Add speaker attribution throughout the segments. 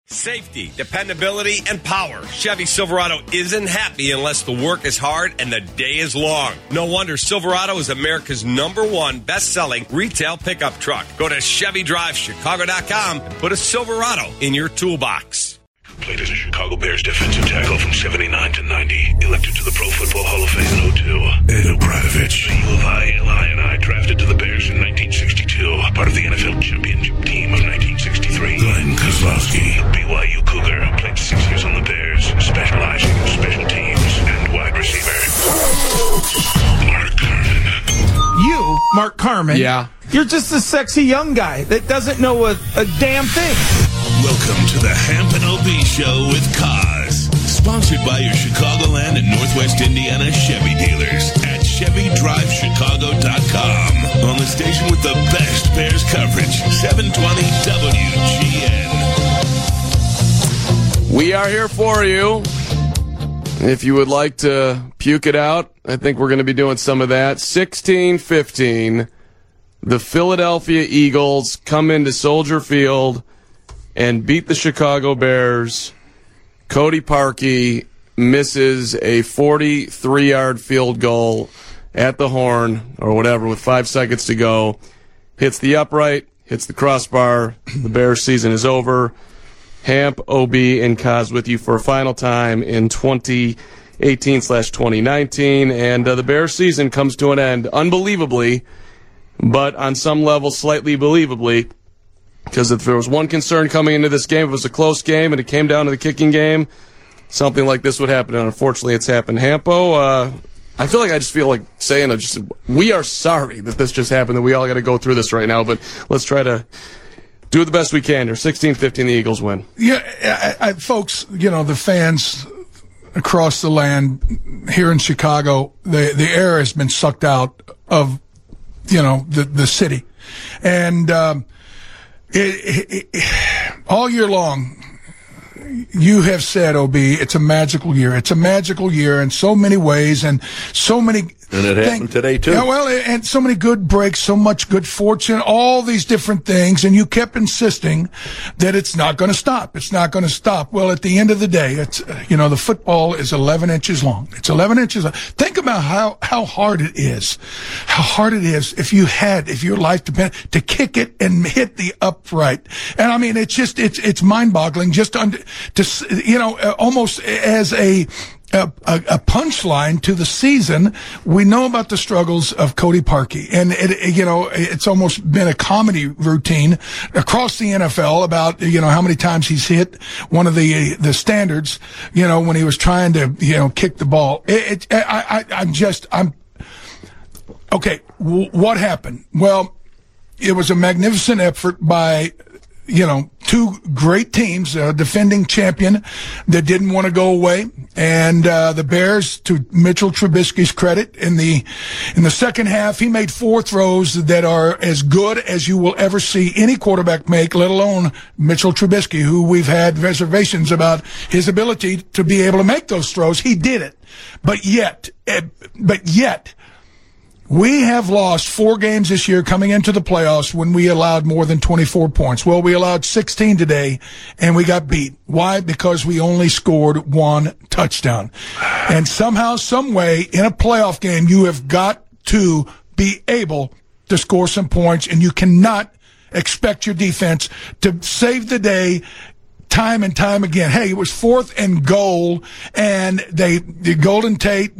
Speaker 1: Safety, dependability, and power. Chevy Silverado isn't happy unless the work is hard and the day is long. No wonder Silverado is America's #1 best-selling retail pickup truck. Go to ChevyDriveChicago.com and put a Silverado in your toolbox.
Speaker 2: Played as a Chicago Bears defensive tackle from 79 to 90. Elected to the Pro Football Hall of Fame in 02. Ed O'Bradovich. Eli drafted to the Bears in 1962. Part of the NFL championship team of 1963. Glenn Kozlowski. BYU Cougar. Played 6 years on the Bears, specializing in special teams and wide receiver. Mark Carman.
Speaker 3: You, Mark Carman.
Speaker 4: Yeah.
Speaker 3: You're just a sexy young guy that doesn't know a damn thing.
Speaker 2: Welcome to the Hampton OB Show with Kaz. Sponsored by your Chicagoland and Northwest Indiana Chevy dealers at ChevyDriveChicago.com. On the station with the best Bears coverage, 720 WGN.
Speaker 4: We are here for you. If you would like to puke it out, I think we're going to be doing some of that. 16-15, the Philadelphia Eagles come into Soldier Field and beat the Chicago Bears. Cody Parkey misses a 43-yard field goal at the horn, or whatever, with 5 seconds to go. Hits the upright, hits the crossbar. The Bears season is over. Hamp, OB, and Kaz with you for a final time in 2018/2019. And the Bears season comes to an end, unbelievably, but on some level slightly believably. Because if there was one concern coming into this game, if it was a close game and it came down to the kicking game, something like this would happen. And unfortunately, it's happened. Hampo, I feel like saying, we are sorry that this just happened, that we all got to go through this right now. But let's try to do the best we can here. 16-15, the Eagles win.
Speaker 5: Yeah, folks, the fans across the land here in Chicago, the air has been sucked out of, the city. And all year long, you have said, OB, it's a magical year. It's a magical year in so many ways and so many.
Speaker 6: And it happened today, too.
Speaker 5: Yeah, well, and so many good breaks, so much good fortune, all these different things. And you kept insisting that it's not going to stop. It's not going to stop. Well, at the end of the day, it's, the football is 11 inches long. It's 11 inches long. Think about how hard it is. How hard it is if your life depended to kick it and hit the upright. And I mean, it's mind boggling just almost as a punchline to the season. We know about the struggles of Cody Parkey, and it's almost been a comedy routine across the NFL about how many times he's hit one of the standards when he was trying to kick the ball. Okay. What happened? Well, it was a magnificent effort by two great teams, defending champion that didn't want to go away. And the Bears, to Mitchell Trubisky's credit, in the second half, he made 4 throws that are as good as you will ever see any quarterback make, let alone Mitchell Trubisky, who we've had reservations about his ability to be able to make those throws. He did it. But yet, we have lost 4 games this year coming into the playoffs when we allowed more than 24 points. Well, we allowed 16 today, and we got beat. Why? Because we only scored 1 touchdown. And somehow, some way, in a playoff game, you have got to be able to score some points, and you cannot expect your defense to save the day time and time again. Hey, it was 4th and goal, and Golden Tate,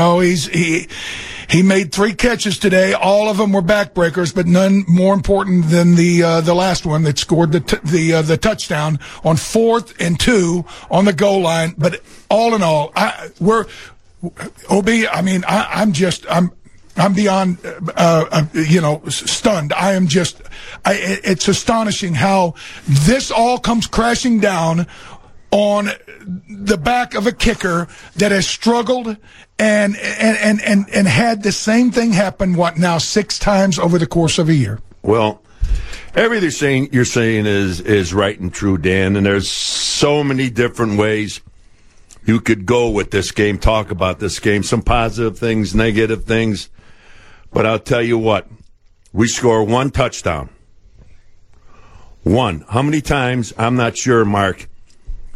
Speaker 5: he made 3 catches today. All of them were backbreakers, but none more important than the last one that scored the touchdown on 4th and 2 on the goal line. But all in all, I'm beyond, stunned. It's astonishing how this all comes crashing down on the back of a kicker that has struggled and had the same thing happen, 6 times over the course of a year.
Speaker 6: Well, everything you're saying is right and true, Dan, and there's so many different ways you could go with this game, talk about this game, some positive things, negative things. But I'll tell you what, we score 1 touchdown. 1. How many times? I'm not sure, Mark.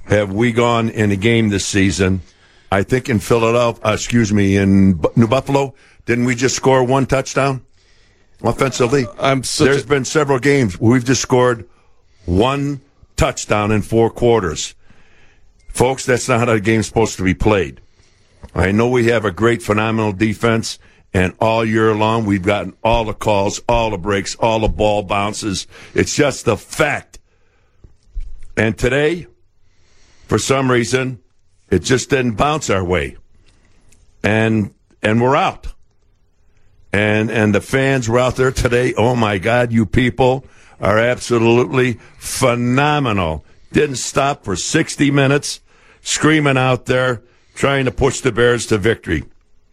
Speaker 6: have we gone in a game this season? I think in in New Buffalo, didn't we just score one touchdown offensively? There's been several games where we've just scored one touchdown in 4 quarters. Folks, that's not how the game's supposed to be played. I know we have a great, phenomenal defense, and all year long we've gotten all the calls, all the breaks, all the ball bounces. It's just a fact. And today, for some reason, it just didn't bounce our way. And we're out. And the fans were out there today. Oh, my God, you people are absolutely phenomenal. Didn't stop for 60 minutes, screaming out there, trying to push the Bears to victory.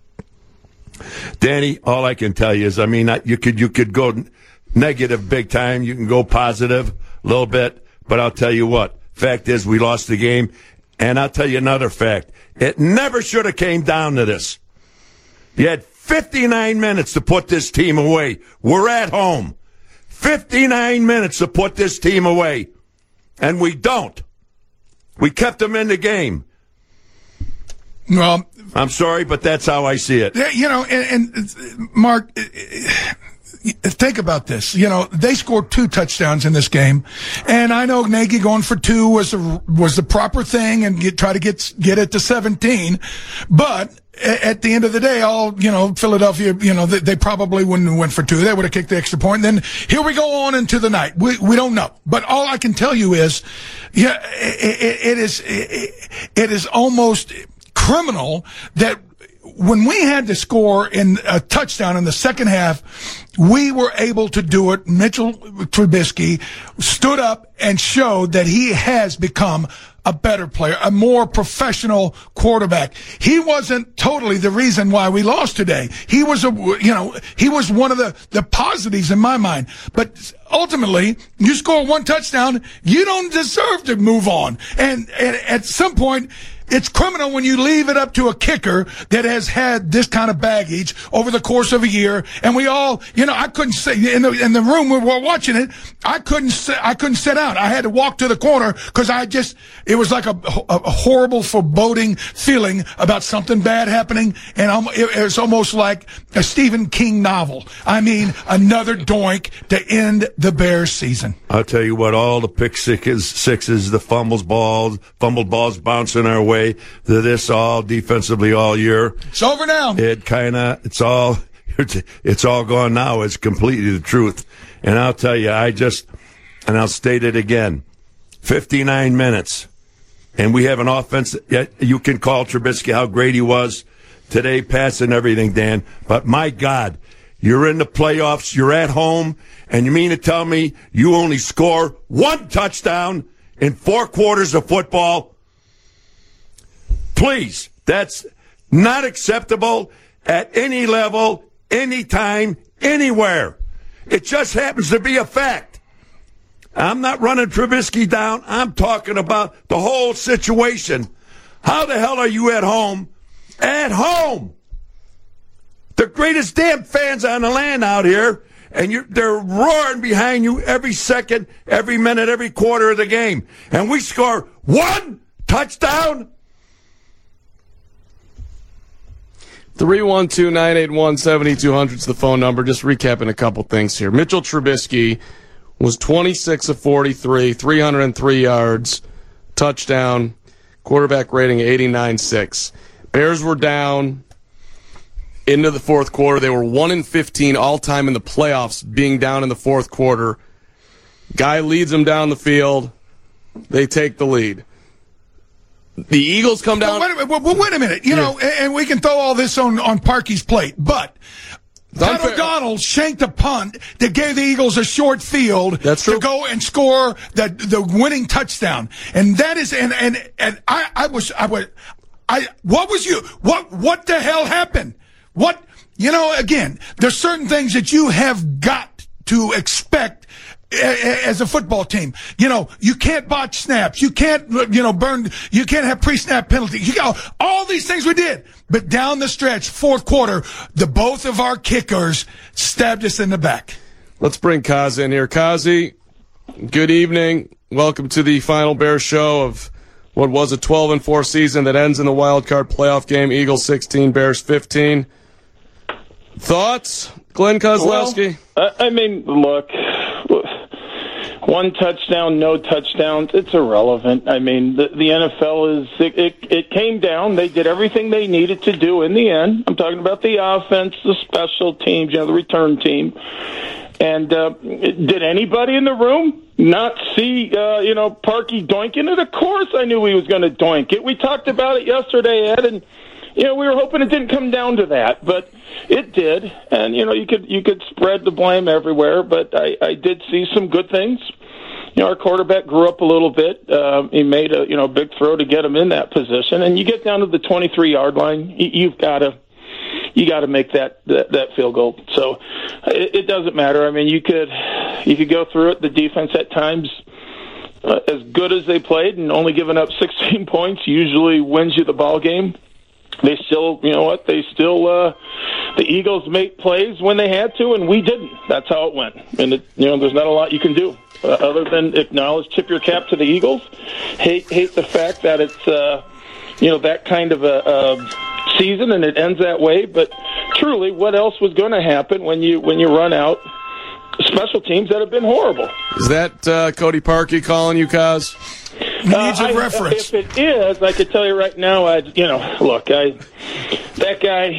Speaker 6: Danny, all I can tell you is, you could go negative big time. You can go positive a little bit. But I'll tell you what. Fact is, we lost the game. And I'll tell you another fact. It never should have came down to this. You had 59 minutes to put this team away. We're at home. 59 minutes to put this team away. And we don't. We kept them in the game.
Speaker 5: Well,
Speaker 6: I'm sorry, but that's how I see it.
Speaker 5: And Mark, think about this. They scored 2 touchdowns in this game, and I know Nagy going for 2 was the proper thing, and try to get it to 17. But at the end of the day, Philadelphia, they probably wouldn't have went for 2. They would have kicked the extra point. And then here we go on into the night. We don't know. But all I can tell you is, it is almost criminal that when we had to score in a touchdown in the second half, we were able to do it. Mitchell Trubisky stood up and showed that he has become a better player, a more professional quarterback. He wasn't totally the reason why we lost today. He was he was one of the positives in my mind. But ultimately, you score 1 touchdown, you don't deserve to move on. And at some point, it's criminal when you leave it up to a kicker that has had this kind of baggage over the course of a year. And we all, I couldn't say in the room we were watching it. I couldn't sit out. I had to walk to the corner because it was like a horrible, foreboding feeling about something bad happening. And it was almost like a Stephen King novel. Another doink to end the Bears season.
Speaker 6: I'll tell you what, all the pick sixes, the fumbled balls bouncing our way. This all defensively all year.
Speaker 5: It's over now.
Speaker 6: It's all gone now. It's completely the truth. And I'll tell you, I'll state it again. 59 minutes. And we have an offense. You can call Trubisky how great he was today, passing everything, Dan. But my God, you're in the playoffs. You're at home. And you mean to tell me you only score 1 touchdown in 4 quarters of football? Please, that's not acceptable at any level, any time, anywhere. It just happens to be a fact. I'm not running Trubisky down. I'm talking about the whole situation. How the hell are you at home? At home! The greatest damn fans on the land out here, and they're roaring behind you every second, every minute, every quarter of the game. And we score 1 touchdown?
Speaker 4: 312-981-7200 is the phone number. Just recapping a couple things here. Mitchell Trubisky was 26 of 43, 303 yards, touchdown, quarterback rating 89.6. Bears were down into the fourth quarter. They were 1-15 all-time in the playoffs, being down in the fourth quarter. Guy leads them down the field. They take the lead. The Eagles come down.
Speaker 5: Wait a minute. And we can throw all this on Parkey's plate, but Todd O'Donnell shanked a punt that gave the Eagles a short field to go and score the winning touchdown. And that is, what the hell happened? Again, there's certain things that you have got to expect as a football team. You can't botch snaps. You can't, you can't have pre-snap penalties. All these things we did. But down the stretch, fourth quarter, both of our kickers stabbed us in the back.
Speaker 4: Let's bring Kaz in here. Kazi, good evening. Welcome to the Final Bear show of what was a 12-4 season that ends in the wild card playoff game. Eagles 16, Bears 15. Thoughts, Glenn Kozlowski?
Speaker 7: Well, I mean, look, one touchdown, no touchdowns, it's irrelevant. I mean, the NFL is, it came down. They did everything they needed to do in the end. I'm talking about the offense, the special teams, the return team. And did anybody in the room not see, Parkey doinking it? Of course I knew he was going to doink it. We talked about it yesterday, Ed, and, we were hoping it didn't come down to that, but it did. And, you could spread the blame everywhere, but I did see some good things. Our quarterback grew up a little bit. He made a big throw to get him in that position. And you get down to the 23-yard line, you got to make that field goal. So it doesn't matter. I mean, you could go through it. The defense at times, as good as they played and only giving up 16 points, usually wins you the ball game. They still, the Eagles make plays when they had to, and we didn't. That's how it went. And there's not a lot you can do other than acknowledge, tip your cap to the Eagles. Hate the fact that it's that kind of a season and it ends that way. But truly, what else was going to happen when you run out special teams that have been horrible?
Speaker 4: Is that Cody Parkey calling you, Kaz?
Speaker 5: Needs a reference.
Speaker 7: If it is, I could tell you right now. That guy,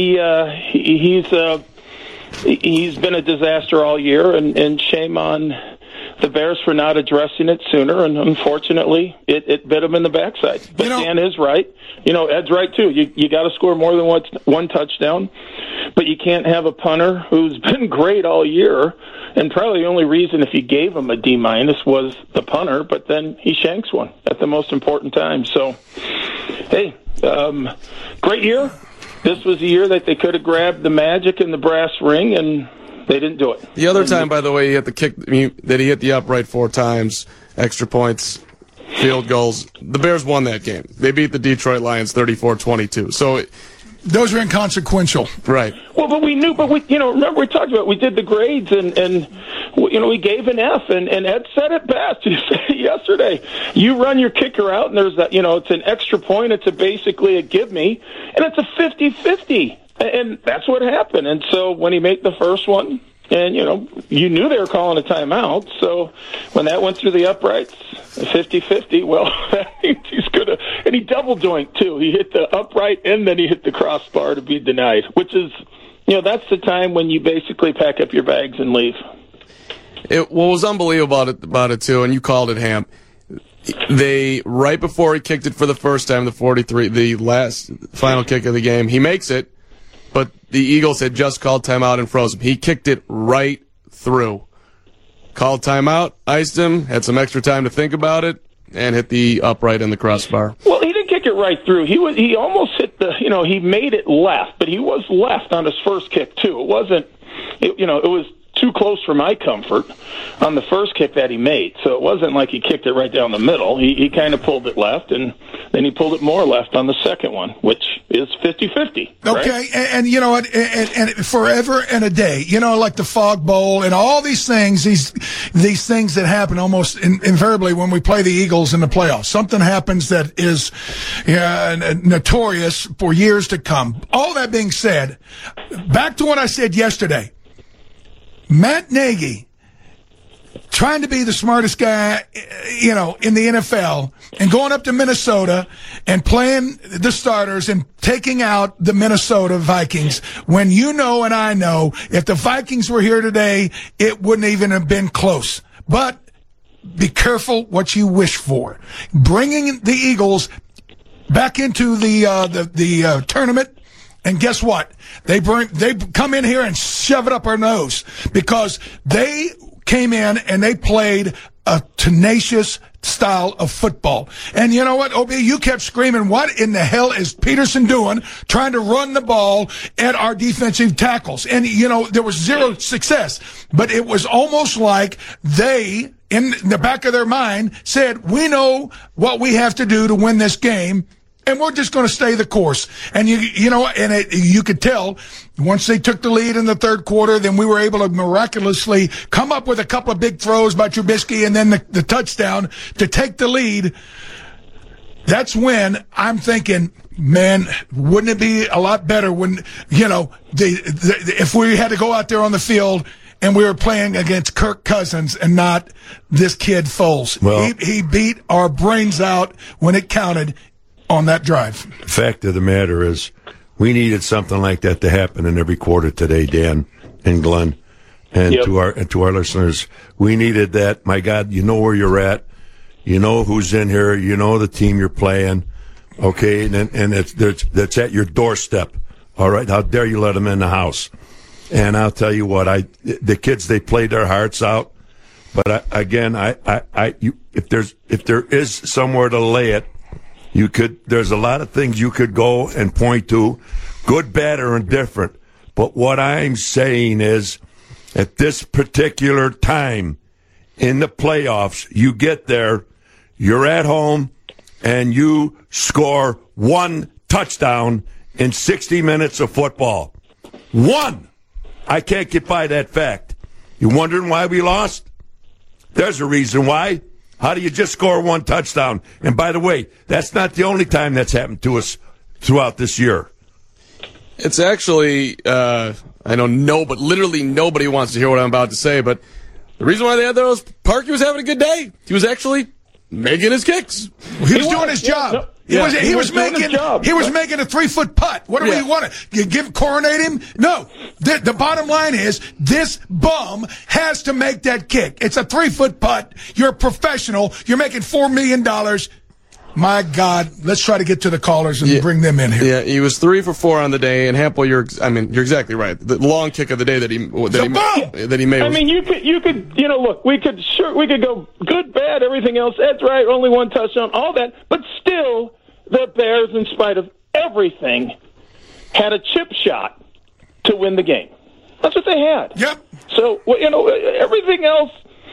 Speaker 7: he's been a disaster all year, and shame on the Bears for not addressing it sooner. And unfortunately, it bit him in the backside. But Dan is right. Ed's right too. You got to score more than one touchdown, but you can't have a punter who's been great all year. And probably the only reason if you gave him a D- was the punter, but then he shanks one at the most important time. So, hey, great year. This was a year that they could have grabbed the Magic and the brass ring, and they didn't do it.
Speaker 4: The other time, by the way, he hit he hit the upright 4 times, extra points, field goals. The Bears won that game. They beat the Detroit Lions 34-22. So
Speaker 5: those are inconsequential.
Speaker 4: Right.
Speaker 7: Well, but we knew, remember we talked about, we did the grades and we gave an F, and Ed said it best. He said yesterday, you run your kicker out and there's that, it's an extra point. It's basically a give me, and it's a 50-50. And that's what happened. And so when he made the first one, and, you knew they were calling a timeout. So when that went through the uprights, 50-50, well, that means he's going to, and he double joint too. He hit the upright and then he hit the crossbar to be denied, which is, that's the time when you basically pack up your bags and leave.
Speaker 4: What was unbelievable about it too, and you called it, Ham, they, right before he kicked it for the first time, the last final kick of the game, he makes it. But the Eagles had just called timeout and froze him. He kicked it right through. Called timeout, iced him, had some extra time to think about it, and hit the upright in the crossbar.
Speaker 7: Well, he didn't kick it right through. He almost hit he made it left, but he was left on his first kick too. It wasn't, it was too close for my comfort on the first kick that he made. So it wasn't like he kicked it right down the middle. He kind of pulled it left, and then he pulled it more left on the second one, which is 50-50.
Speaker 5: Okay,
Speaker 7: right?
Speaker 5: and you know what? And forever and a day, like the Fog Bowl and all these things, these things that happen almost invariably when we play the Eagles in the playoffs. Something happens that is notorious for years to come. All that being said, back to what I said yesterday. Matt Nagy, trying to be the smartest guy, in the NFL, and going up to Minnesota and playing the starters and taking out the Minnesota Vikings, when and I know, if the Vikings were here today, it wouldn't even have been close. But be careful what you wish for. Bringing the Eagles back into the tournament. And guess what? They come in here and shove it up our nose because they came in and they played a tenacious style of football. And you know what, OB, you kept screaming, what in the hell is Peterson doing trying to run the ball at our defensive tackles? And, there was zero success. But it was almost like they, in the back of their mind, said, we know what we have to do to win this game. And we're just going to stay the course. And you could tell once they took the lead in the third quarter, then we were able to miraculously come up with a couple of big throws by Trubisky and then the touchdown to take the lead. that's when I'm thinking, man, wouldn't it be a lot better when, if we had to go out there on the field and we were playing against Kirk Cousins and not this kid Foles.
Speaker 6: Well,
Speaker 5: he beat our brains out when it counted on that drive.
Speaker 6: Fact of the matter is, we needed something like that to happen in every quarter today, Dan and Glenn, and to our listeners. We needed that. My God, you know where you're at. You know who's in here. You know the team you're playing. Okay, and that's at your doorstep. All right, how dare you let them in the house? And I'll tell you what, the kids, they played their hearts out. But if there is somewhere to lay it, there's a lot of things you could go and point to, good, bad, or indifferent. But what I'm saying is, at this particular time in the playoffs, you get there, you're at home, and you score one touchdown in 60 minutes of football. One! I can't get by that fact. You wondering why we lost? There's a reason why. How do you just score one touchdown? And by the way, that's not the only time that's happened to us throughout this year.
Speaker 4: It's actually, I know but literally nobody wants to hear what I'm about to say, but the reason why they had those, Parkey was having a good day. He was actually making his kicks.
Speaker 5: He was doing his job. He was making a 3-foot putt. What do we want to coronate him? No. The bottom line is this bum has to make that kick. It's a 3-foot putt. You're a professional. You're making $4 million. My God, let's try to get to the callers and bring them in here.
Speaker 4: Yeah, he was 3 for 4 on the day, and Hampel, you're exactly right. The long kick of the day that he made.
Speaker 7: I mean, you could, look, we could go good, bad, everything else. That's right, only one touchdown, all that, but still, the Bears, in spite of everything, had a chip shot to win the game. That's what they had.
Speaker 5: Yep.
Speaker 7: So, everything else.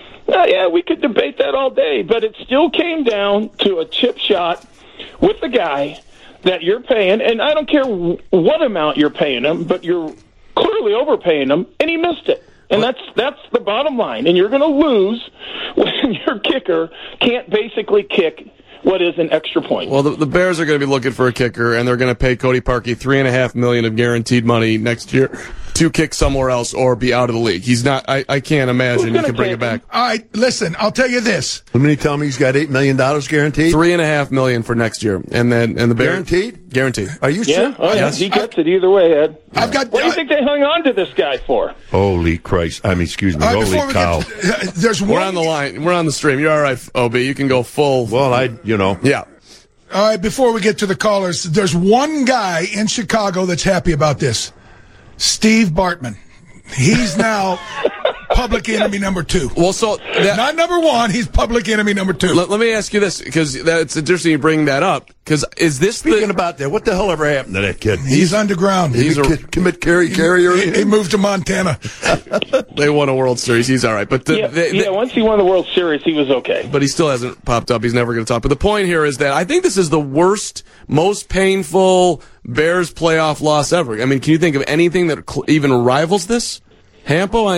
Speaker 7: We could debate that all day, but it still came down to a chip shot with the guy that you're paying, and I don't care what amount you're paying him, but you're clearly overpaying him, and he missed it. And that's the bottom line. And you're going to lose when your kicker can't basically kick what is an extra point.
Speaker 4: Well, the Bears are going to be looking for a kicker, and they're going to pay Cody Parkey $3.5 million of guaranteed money next year to kick somewhere else or be out of the league. He's not. I can't imagine he can bring it back.
Speaker 5: All right, listen. I'll tell you this.
Speaker 6: Let me tell me he's got $8 million guaranteed.
Speaker 4: $3.5 million for next year, and the Bears guaranteed.
Speaker 6: Are you sure?
Speaker 7: Oh, yeah.
Speaker 4: Yes.
Speaker 7: He gets it either way, Ed.
Speaker 5: What
Speaker 7: do you think they hung on to this guy for?
Speaker 6: Holy Christ! Excuse me. Holy cow!
Speaker 5: There's one.
Speaker 4: We're on the line. We're on the stream. You're all right, Ob. You can go full.
Speaker 6: Well,
Speaker 4: Yeah.
Speaker 5: All right, before we get to the callers, there's one guy in Chicago that's happy about this. Steve Bartman. He's now public enemy number 2.
Speaker 4: Well, so
Speaker 5: not number 1. He's public enemy number 2.
Speaker 4: Let me ask you this, because that's interesting you bring that up. Because is this
Speaker 6: speaking about that? What the hell ever happened to that kid?
Speaker 5: He's underground.
Speaker 6: He's commit carrier.
Speaker 5: He moved to Montana.
Speaker 4: They won a World Series. He's all right. But
Speaker 7: once he won the World Series, he was okay.
Speaker 4: But he still hasn't popped up. He's never going to talk. But the point here is that I think this is the worst, most painful Bears playoff loss ever. I mean, can you think of anything that even rivals this? Hampo,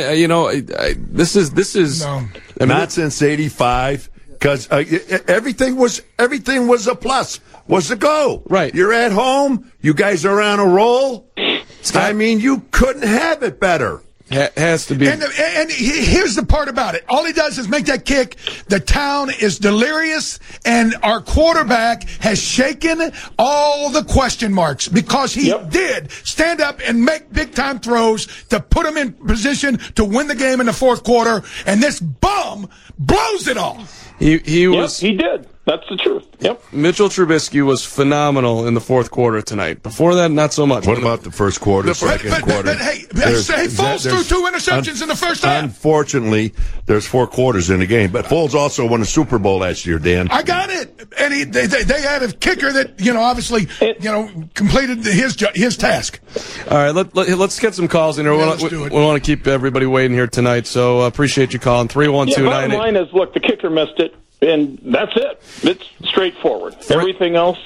Speaker 4: this is
Speaker 5: no.
Speaker 6: Not since '85, because everything was a plus, was a go.
Speaker 4: Right.
Speaker 6: You're at home. You guys are on a roll. I mean, you couldn't have it better.
Speaker 4: Has to be.
Speaker 5: And here's the part about it. All he does is make that kick. The town is delirious, and our quarterback has shaken all the question marks because he did stand up and make big-time throws to put him in position to win the game in the fourth quarter, and this bum blows it all.
Speaker 4: He
Speaker 7: did. That's the truth. Yep.
Speaker 4: Mitchell Trubisky was phenomenal in the fourth quarter tonight. Before that, not so much.
Speaker 6: What about the first quarter, second quarter?
Speaker 5: But hey, Foles threw 2 interceptions in the first half.
Speaker 6: Unfortunately, there's 4 quarters in the game. But Foles also won a Super Bowl last year, Dan.
Speaker 5: I got it. And they had a kicker that, obviously, completed his task.
Speaker 4: All right, let's get some calls in here. We want to keep everybody waiting here tonight, so appreciate you calling. 312-98.
Speaker 7: Bottom line is, look, the kicker missed it. And that's it. It's straightforward. Everything else,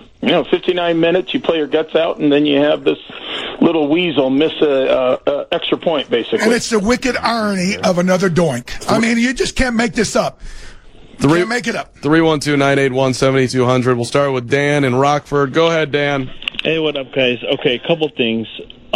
Speaker 7: 59 minutes, you play your guts out, and then you have this little weasel miss a extra point, basically.
Speaker 5: And it's the wicked irony of another doink. I mean, you just can't make this up. Can't make it up.
Speaker 4: 312-981-7200. We'll start with Dan in Rockford. Go ahead, Dan.
Speaker 8: Hey, what up, guys? Okay, a couple things.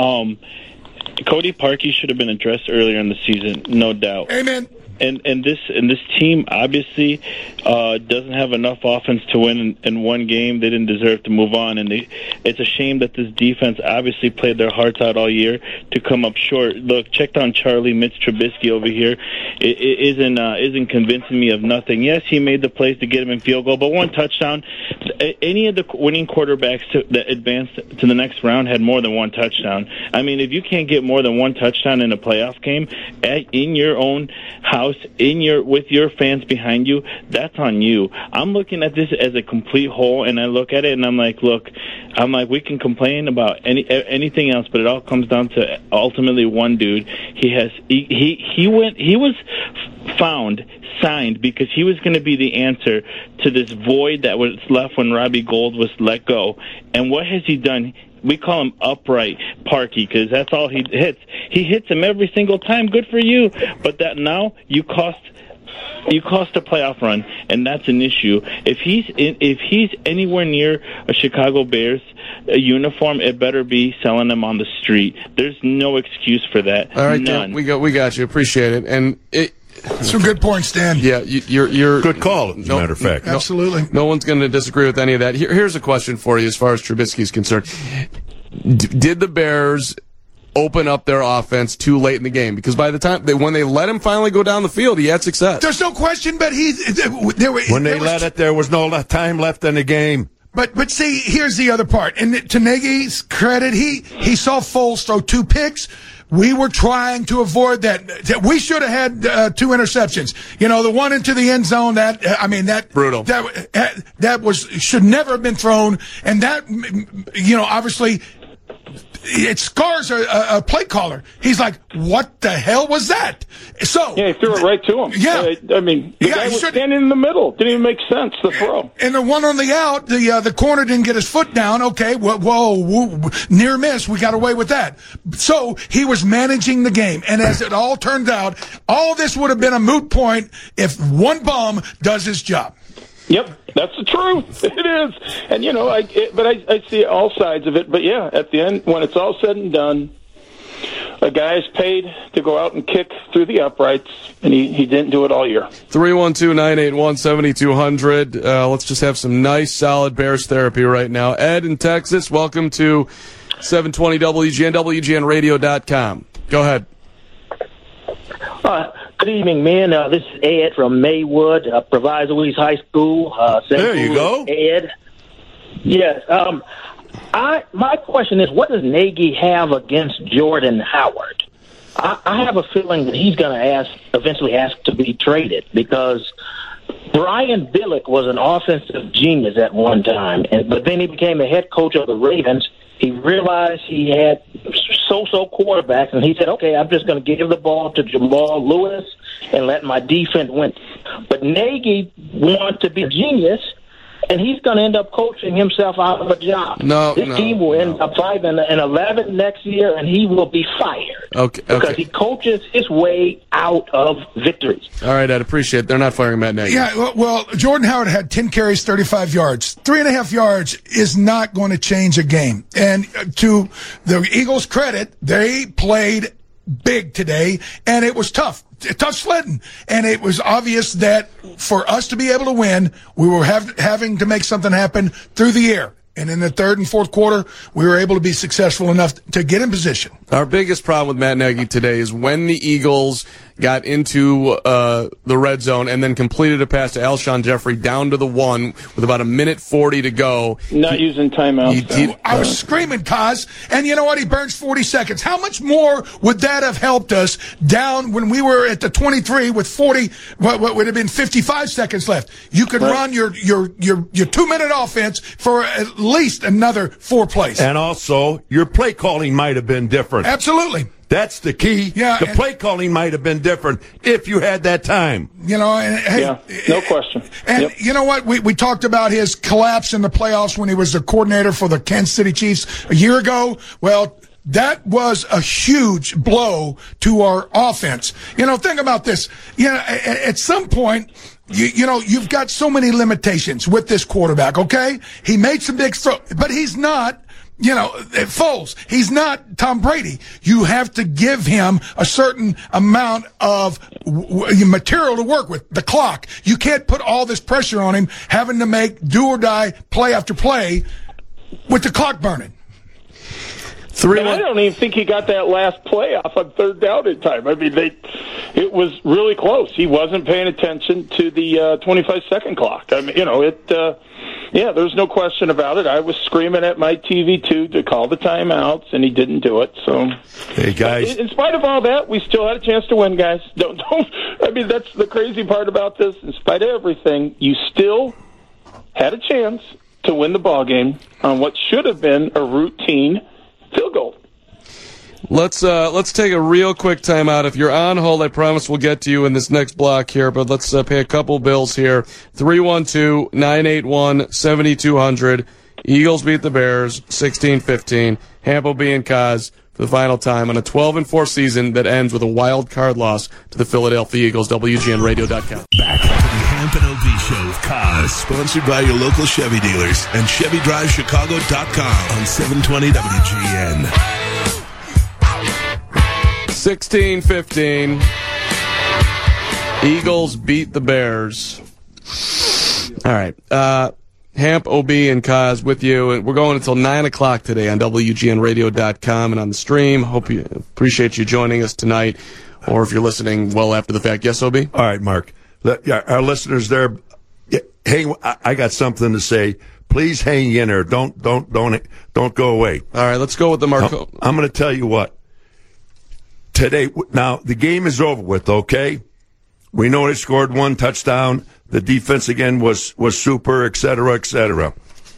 Speaker 8: Cody Parkey should have been addressed earlier in the season, no doubt.
Speaker 5: Amen.
Speaker 8: And this team obviously doesn't have enough offense to win in one game. They didn't deserve to move on, and it's a shame that this defense obviously played their hearts out all year to come up short. Look, check down Charlie Mitch Trubisky over here. It isn't convincing me of nothing. Yes, he made the plays to get him in field goal, but one touchdown. Any of the winning quarterbacks that advanced to the next round had more than one touchdown. I mean, if you can't get more than one touchdown in a playoff game in your own house, with your fans behind you, that's on you. I'm looking at this as a complete whole, and I look at it and I'm like, we can complain about anything else, but it all comes down to ultimately one dude. He was signed because he was going to be the answer to this void that was left when Robbie Gould was let go. And what has he done? We call him upright Parkey because that's all he hits. He hits him every single time. Good for you. But that now you cost a playoff run, and that's an issue. If he's anywhere near a Chicago Bears uniform, it better be selling them on the street. There's no excuse for that.
Speaker 4: All right,
Speaker 8: none.
Speaker 4: Dan, we got you. Appreciate it. And
Speaker 5: some good points, Dan.
Speaker 4: Yeah, you're
Speaker 6: good call. As a matter of fact,
Speaker 5: absolutely.
Speaker 4: No one's going to disagree with any of that. Here's a question for you, as far as Trubisky's concerned. Did the Bears open up their offense too late in the game? Because by the time when they let him finally go down the field, he had success.
Speaker 5: There's no question, but
Speaker 6: there was no time left in the game.
Speaker 5: But see, here's the other part. And to Nagy's credit, he saw Foles throw 2 picks. We were trying to avoid that. We should have had 2 interceptions. The one into the end zone. That
Speaker 4: brutal.
Speaker 5: That should never have been thrown. And that, obviously, it scars a play caller. He's like, "What the hell was that?" So
Speaker 7: he threw it right to him.
Speaker 5: Yeah,
Speaker 7: the guy was standing in the middle. Didn't even make sense the throw.
Speaker 5: And the one on the out, the corner didn't get his foot down. Okay, whoa, near miss. We got away with that. So he was managing the game, and as it all turned out, all this would have been a moot point if one bum does his job.
Speaker 7: Yep, that's the truth. It is. And, I see all sides of it. But, yeah, at the end, when it's all said and done, a guy is paid to go out and kick through the uprights, and he didn't do it all year.
Speaker 4: 312-981-7200. Let's just have some nice, solid Bears therapy right now. Ed in Texas, welcome to 720 WGN, WGNradio.com. Go ahead.
Speaker 9: Good evening, men. This is Ed from Maywood, Proviso East High School.
Speaker 6: There you go.
Speaker 9: Ed. Yes. My question is, what does Nagy have against Jordan Howard? I have a feeling that he's going to eventually ask to be traded because Brian Billick was an offensive genius at one time, but then he became a head coach of the Ravens. He realized he had so-so quarterbacks, and he said, okay, I'm just going to give the ball to Jamal Lewis and let my defense win. But Nagy wants to be a genius, and he's going to end up coaching himself out of a job. This team will end up 5-11 next year, and he will be fired.
Speaker 4: Okay.
Speaker 9: Because he coaches his way out of victories.
Speaker 4: All right, I'd appreciate it. They're not firing Matt Nagy.
Speaker 5: Yeah, well, Jordan Howard had 10 carries, 35 yards. 3.5 yards is not going to change a game. And to the Eagles' credit, they played big today, and it was tough sledding. And it was obvious that for us to be able to win, we were having to make something happen through the air. And in the third and fourth quarter, we were able to be successful enough to get in position.
Speaker 4: Our biggest problem with Matt Nagy today is when the Eagles got into the red zone and then completed a pass to Alshon Jeffrey down to the 1 with about 1:40 to go.
Speaker 7: Not using timeouts.
Speaker 5: I was screaming, Kaz, and you know what? He burns 40 seconds. How much more would that have helped us down when we were at the 23 with 40, what would have been 55 seconds left? You could run your 2-minute offense for at least another 4 plays.
Speaker 6: And also, your play calling might have been different.
Speaker 5: Absolutely.
Speaker 6: That's the key.
Speaker 5: Yeah,
Speaker 6: the play calling might have been different if you had that time.
Speaker 7: No question.
Speaker 5: And you know what? We talked about his collapse in the playoffs when he was the coordinator for the Kansas City Chiefs a year ago. Well, that was a huge blow to our offense. Think about this. At some point, you've got so many limitations with this quarterback, okay? He made some big throws, but he's not, Foles. He's not Tom Brady. You have to give him a certain amount of material to work with, the clock. You can't put all this pressure on him having to make do-or-die play after play with the clock burning.
Speaker 7: I don't even think he got that last play off on third down in time. I mean, it was really close. He wasn't paying attention to the 25-second clock. I mean, there's no question about it. I was screaming at my TV, too, to call the timeouts, and he didn't do it. So,
Speaker 6: hey, guys.
Speaker 7: In spite of all that, we still had a chance to win, guys. I mean, that's the crazy part about this. In spite of everything, you still had a chance to win the ballgame on what should have been a routine field goal.
Speaker 4: Let's take a real quick timeout. If you're on hold, I promise we'll get to you in this next block here, but let's pay a couple bills here. 312-981-7200. Eagles beat the Bears 16-15. Hampo B and Kaz for the final time on a 12-4 season that ends with a wild card loss to the Philadelphia Eagles. WGNradio.com.
Speaker 2: Back to the Hamp and OB Show with Kaz, sponsored by your local Chevy dealers and ChevyDriveChicago.com on 720 WGN.
Speaker 4: 16-15. Eagles beat the Bears. All right. Hamp, OB, and Kaz with you. And we're going until 9 o'clock today on WGNradio.com and on the stream. Hope you appreciate you joining us tonight, or if you're listening well after the fact. Yes, OB?
Speaker 6: All right, Mark. Our listeners there, hang. I got something to say. Please hang in there. Don't go away.
Speaker 4: All right, let's go with the Marco.
Speaker 6: I'm going to tell you what. Today, now the game is over with. Okay, we know they scored one touchdown. The defense again was super, et cetera, et cetera.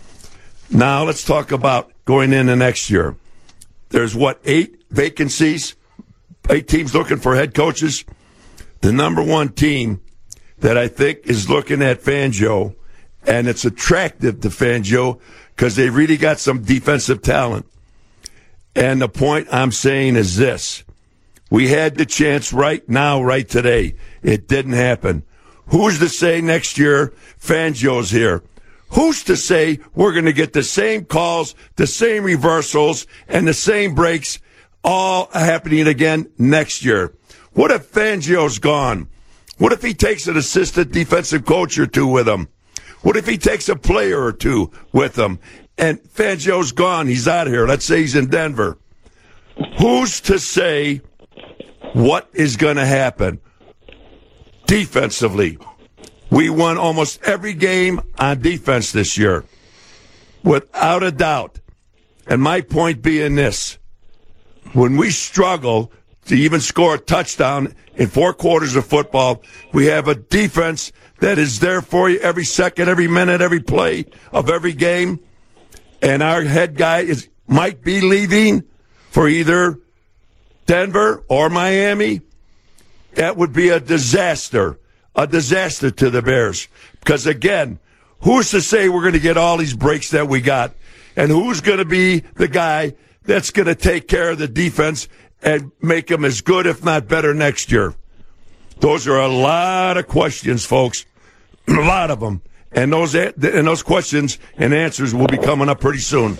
Speaker 6: Now let's talk about going into next year. There's 8 vacancies, 8 teams looking for head coaches. The number one team that I think is looking at Fangio, and it's attractive to Fangio because they really got some defensive talent. And the point I'm saying is this. We had the chance right now, right today. It didn't happen. Who's to say next year Fangio's here? Who's to say we're going to get the same calls, the same reversals, and the same breaks all happening again next year? What if Fangio's gone? What if he takes an assistant defensive coach or two with him? What if he takes a player or two with him? And Fangio's gone. He's out of here. Let's say he's in Denver. Who's to say what is going to happen defensively? We won almost every game on defense this year, without a doubt. And my point being this, when we struggle to even score a touchdown in 4 quarters of football, we have a defense that is there for you every second, every minute, every play of every game. And our head guy might be leaving for either Denver or Miami. That would be a disaster to the Bears. Because, again, who's to say we're going to get all these breaks that we got? And who's going to be the guy that's going to take care of the defense and make them as good, if not better, next year? Those are a lot of questions, folks. A lot of them. And those questions and answers will be coming up pretty soon.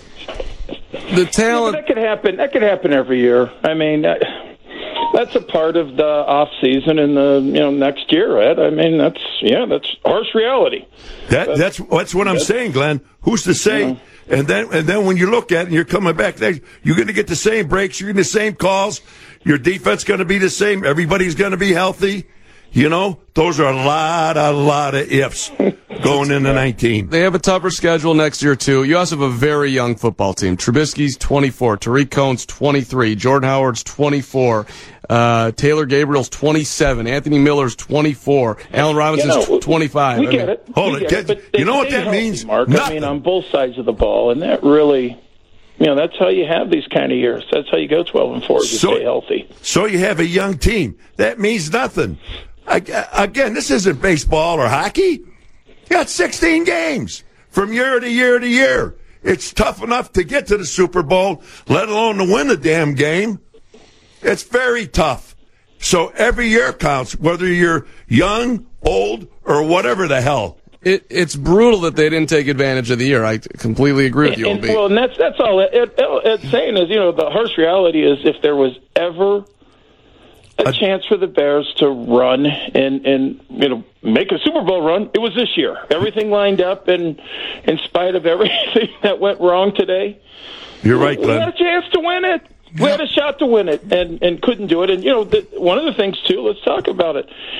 Speaker 4: The talent
Speaker 7: that could happen. That could happen every year. I mean, that's a part of the off season in the next year, Ed. I mean, that's harsh reality.
Speaker 6: That's what I'm saying, Glenn. Who's to say? Yeah. And then when you look at it and you're coming back, you're going to get the same breaks. You're getting the same calls. Your defense going to be the same. Everybody's going to be healthy. Those are a lot of ifs going into 19.
Speaker 4: They have a tougher schedule next year, too. You also have a very young football team. Trubisky's 24. Tariq Cohen's 23. Jordan Howard's 24. Taylor Gabriel's 27. Anthony Miller's 24. Allen Robinson's 25.
Speaker 7: We get it.
Speaker 6: Hold it. You know what that means?
Speaker 7: Mark?
Speaker 6: Nothing.
Speaker 7: I mean, on both sides of the ball. And that really, that's how you have these kind of years. That's how you go 12-4 to stay healthy.
Speaker 6: So you have a young team. That means nothing. Again, this isn't baseball or hockey. You got 16 games from year to year to year. It's tough enough to get to the Super Bowl, let alone to win the damn game. It's very tough. So every year counts, whether you're young old, or whatever the hell.
Speaker 4: It's brutal that they didn't take advantage of the year. I completely agree with you, OB.
Speaker 7: Well, and that's all it's saying is, the harsh reality is if there was ever a chance for the Bears to run and make a Super Bowl run, it was this year. Everything lined up, and in spite of everything that went wrong today,
Speaker 6: you're right, Glenn.
Speaker 7: We had a chance to win it. We had a shot to win it, and couldn't do it. And one of the things too. Let's talk about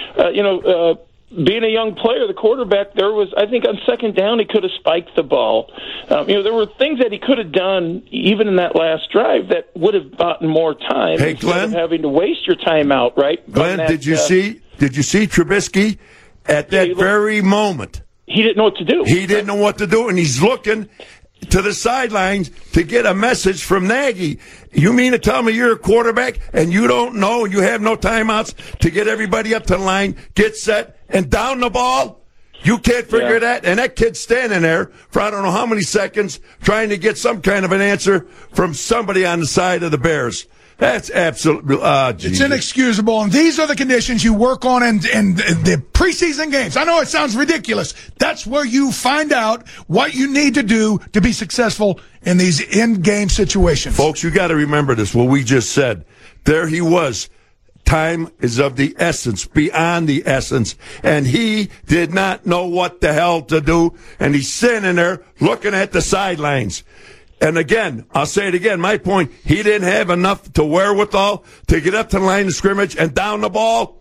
Speaker 7: it. Being a young player, the quarterback, there was, I think, on second down, he could have spiked the ball. There were things that he could have done, even in that last drive, that would have bought more time.
Speaker 6: Hey, Glenn,
Speaker 7: instead of having to waste your time out, right?
Speaker 6: Glenn, did you see Trubisky at that very moment?
Speaker 7: He didn't know what to do.
Speaker 6: He didn't know what to do, and he's looking to the sidelines to get a message from Nagy. You mean to tell me you're a quarterback and you don't know and you have no timeouts to get everybody up to the line, get set, and down the ball? You can't figure that? And that kid's standing there for I don't know how many seconds trying to get some kind of an answer from somebody on the side of the Bears. That's absolutely
Speaker 5: it's inexcusable, and these are the conditions you work on in the preseason games. I know it sounds ridiculous. That's where you find out what you need to do to be successful in these in-game situations.
Speaker 6: Folks, you got to remember this, what we just said. There he was. Time is of the essence, beyond the essence, and he did not know what the hell to do, and he's sitting there looking at the sidelines. And again, I'll say it again, my point, he didn't have enough to wherewithal to get up to the line of scrimmage and down the ball.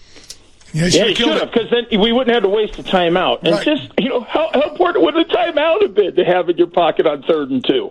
Speaker 7: Yeah, he should have, because then we wouldn't have to waste a timeout. And just, how important would a timeout have been to have in your pocket on 3rd and 2?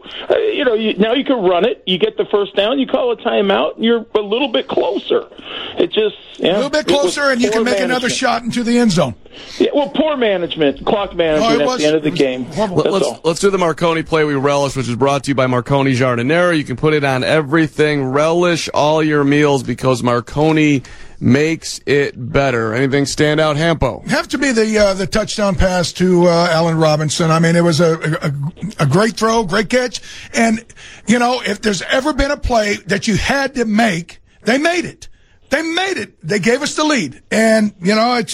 Speaker 7: Now you can run it, you get the first down, you call a timeout, and you're a little bit closer. It just,
Speaker 5: a little bit closer, and you can make another shot into the end zone.
Speaker 7: Yeah, well, poor management, clock management at the end of the game.
Speaker 4: Let's do the Marconi play we relish, which is brought to you by Marconi Giardiniera. You can put it on everything. Relish all your meals because Marconi makes it better. Anything stand out, Hampo?
Speaker 5: Have to be the touchdown pass to Allen Robinson. I mean, it was a great throw, great catch. And, if there's ever been a play that you had to make, they made it. They made it. They gave us the lead. And, well,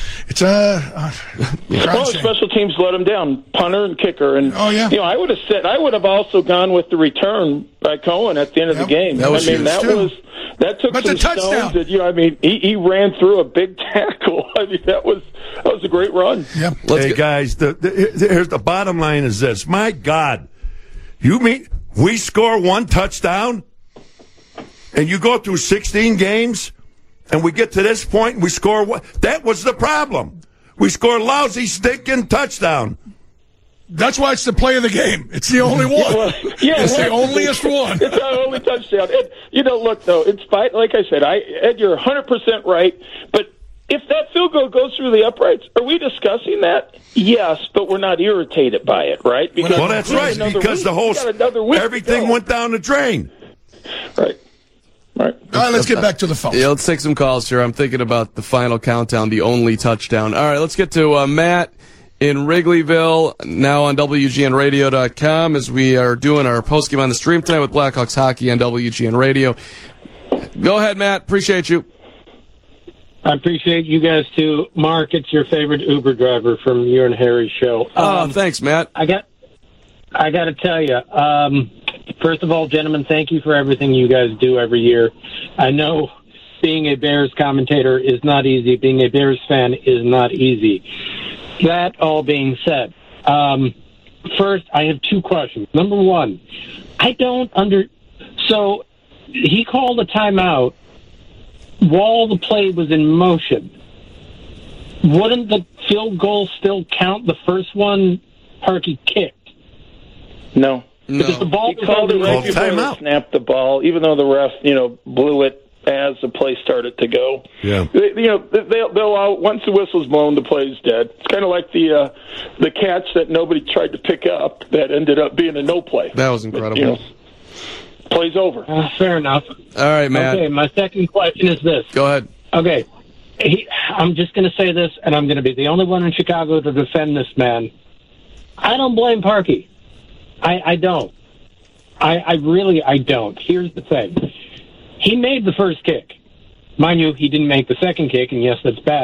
Speaker 7: special teams let them down, punter and kicker. And, I would have also gone with the return by Cohen at the end of the game. That took some stones. He ran through a big tackle. That was a great run.
Speaker 5: Yeah.
Speaker 6: Hey, guys, here's the bottom line is this. My God, you mean we score one touchdown? And you go through 16 games, and we get to this point, and we score what? That was the problem. We score a lousy, stinking touchdown.
Speaker 5: That's why it's the play of the game. It's the only one. It's the onlyest one.
Speaker 7: It's our only touchdown. And, look, though, in spite, like I said, Ed, you're 100% right, but if that field goal goes through the uprights, are we discussing that? Yes, but we're not irritated by it, right?
Speaker 6: Because that's right, because everything went down the drain.
Speaker 7: Right.
Speaker 5: All right, let's get back to the phone.
Speaker 4: Yeah, let's take some calls here. I'm thinking about the final countdown, the only touchdown. All right, let's get to Matt in Wrigleyville, now on WGNradio.com, as we are doing our postgame on the stream tonight with Blackhawks hockey on WGN Radio. Go ahead, Matt. Appreciate you.
Speaker 10: I appreciate you guys, too. Mark, it's your favorite Uber driver from you and Harry's show.
Speaker 4: Thanks, Matt.
Speaker 10: I got to tell you, first of all, gentlemen, thank you for everything you guys do every year. I know being a Bears commentator is not easy. Being a Bears fan is not easy. That all being said, first, I have two questions. Number one, so he called a timeout while the play was in motion. Wouldn't the field goal still count, the first one Parkey kicked?
Speaker 7: No.
Speaker 10: Because the ball
Speaker 7: he called it right before they snapped the ball, even though the ref, blew it as the play started to go.
Speaker 6: Yeah.
Speaker 7: They'll once the whistle's blown, the play's dead. It's kind of like the catch that nobody tried to pick up that ended up being a no play.
Speaker 4: That was incredible.
Speaker 7: Play's over.
Speaker 10: Fair enough.
Speaker 4: All right, Matt.
Speaker 10: Okay, my second question is this.
Speaker 4: Go ahead.
Speaker 10: Okay. I'm just going to say this, and I'm going to be the only one in Chicago to defend this man. I don't blame Parkey. I don't. I really don't. Here's the thing. He made the first kick. Mind you, he didn't make the second kick, and yes, that's bad.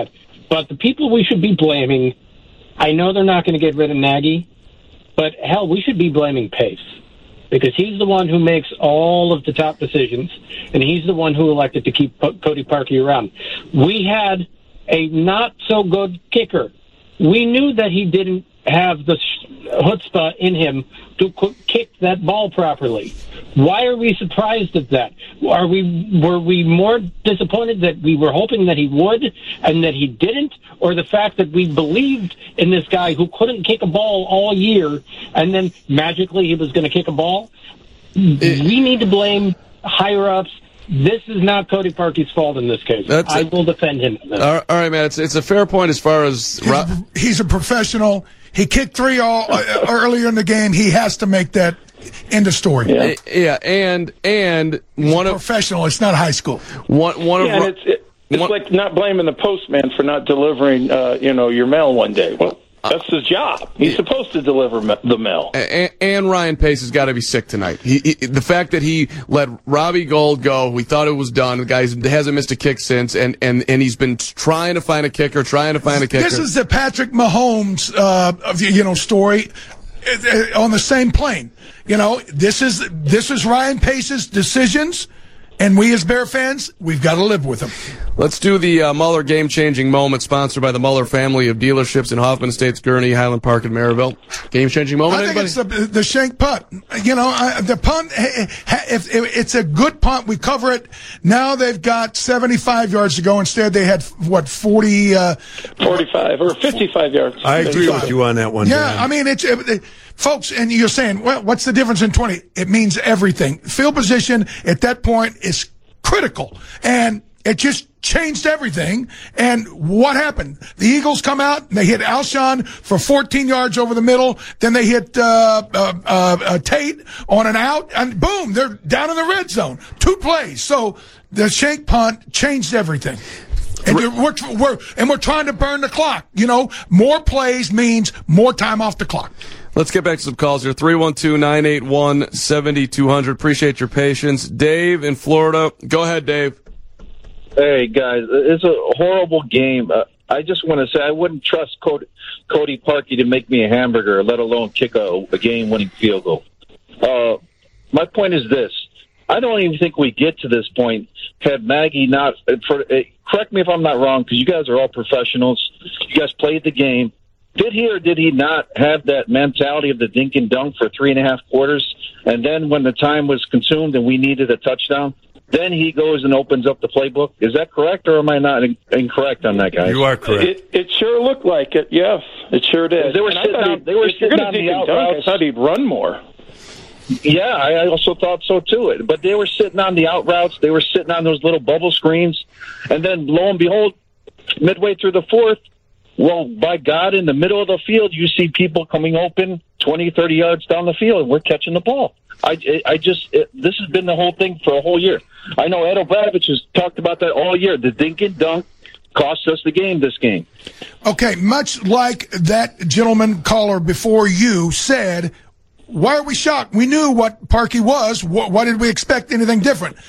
Speaker 10: But the people we should be blaming, I know they're not going to get rid of Nagy, but hell, we should be blaming Pace. Because he's the one who makes all of the top decisions, and he's the one who elected to keep Cody Parkey around. We had a not-so-good kicker. We knew that he didn't have the chutzpah in him to kick that ball properly. Why are we surprised at that? Were we more disappointed that we were hoping that he would and that he didn't, or the fact that we believed in this guy who couldn't kick a ball all year and then magically he was going to kick a ball? We need to blame higher-ups. This is not Cody Parkey's fault in this case. I will defend him.
Speaker 4: All right, man. It's a fair point as far as
Speaker 5: he's a professional. He kicked 3 earlier in the game. He has to make that end of story.
Speaker 4: Yeah, and
Speaker 5: he's a professional. It's not high school.
Speaker 7: It's like not blaming the postman for not delivering, your mail one day. Well, that's his job. He's supposed to deliver the mail.
Speaker 4: And Ryan Pace has got to be sick tonight. The fact that he let Robbie Gould go, we thought it was done. The guy hasn't missed a kick since, and he's been trying to find a kicker.
Speaker 5: This is the Patrick Mahomes, story on the same plane. This is Ryan Pace's decisions. And we as Bear fans, we've got to live with them.
Speaker 4: Let's do the Muller game-changing moment, sponsored by the Muller family of dealerships in Hoffman Estates, Gurnee, Highland Park, and Maryville. Game-changing moment,
Speaker 5: I think it's the shank punt. The punt, if it's a good punt, we cover it. Now they've got 75 yards to go. Instead, they had, 45
Speaker 7: or 55 yards.
Speaker 6: I agree with you on that one.
Speaker 5: Yeah,
Speaker 6: Dan.
Speaker 5: I mean, folks, and you're saying, well, what's the difference in 20? It means everything. Field position at that point is critical. And it just changed everything. And what happened? The Eagles come out, and they hit Alshon for 14 yards over the middle. Then they hit Tate on an out, and boom, they're down in the red zone. 2 plays. So the shank punt changed everything. And we're trying to burn the clock. More plays means more time off the clock.
Speaker 4: Let's get back to some calls here. 312-981-7200. Appreciate your patience. Dave in Florida. Go ahead, Dave.
Speaker 11: Hey, guys. It's a horrible game. I just want to say I wouldn't trust Cody Parkey to make me a hamburger, let alone kick a game-winning field goal. My point is this. I don't even think we get to this point had Maggie not correct me if I'm not wrong, because you guys are all professionals. You guys played the game. Did he or did he not have that mentality of the dink and dunk for 3.5 quarters? And then when the time was consumed and we needed a touchdown, then he goes and opens up the playbook. Is that correct, or am I not incorrect on that, guys?
Speaker 6: You are correct.
Speaker 7: It sure looked like it. Yes, it sure did.
Speaker 11: They were sitting on the out routes.
Speaker 7: I thought he'd run more.
Speaker 11: Yeah, I also thought so too. But they were sitting on the out routes. They were sitting on those little bubble screens. And then, lo and behold, midway through the fourth, well, by God, in the middle of the field, you see people coming open 20, 30 yards down the field, and we're catching the ball. This has been the whole thing for a whole year. I know Ed O'Bravich has talked about that all year. The dink and dunk cost us the game this game.
Speaker 5: Okay, much like that gentleman caller before you said, why are we shocked? We knew what Parkey was. Why did we expect anything different?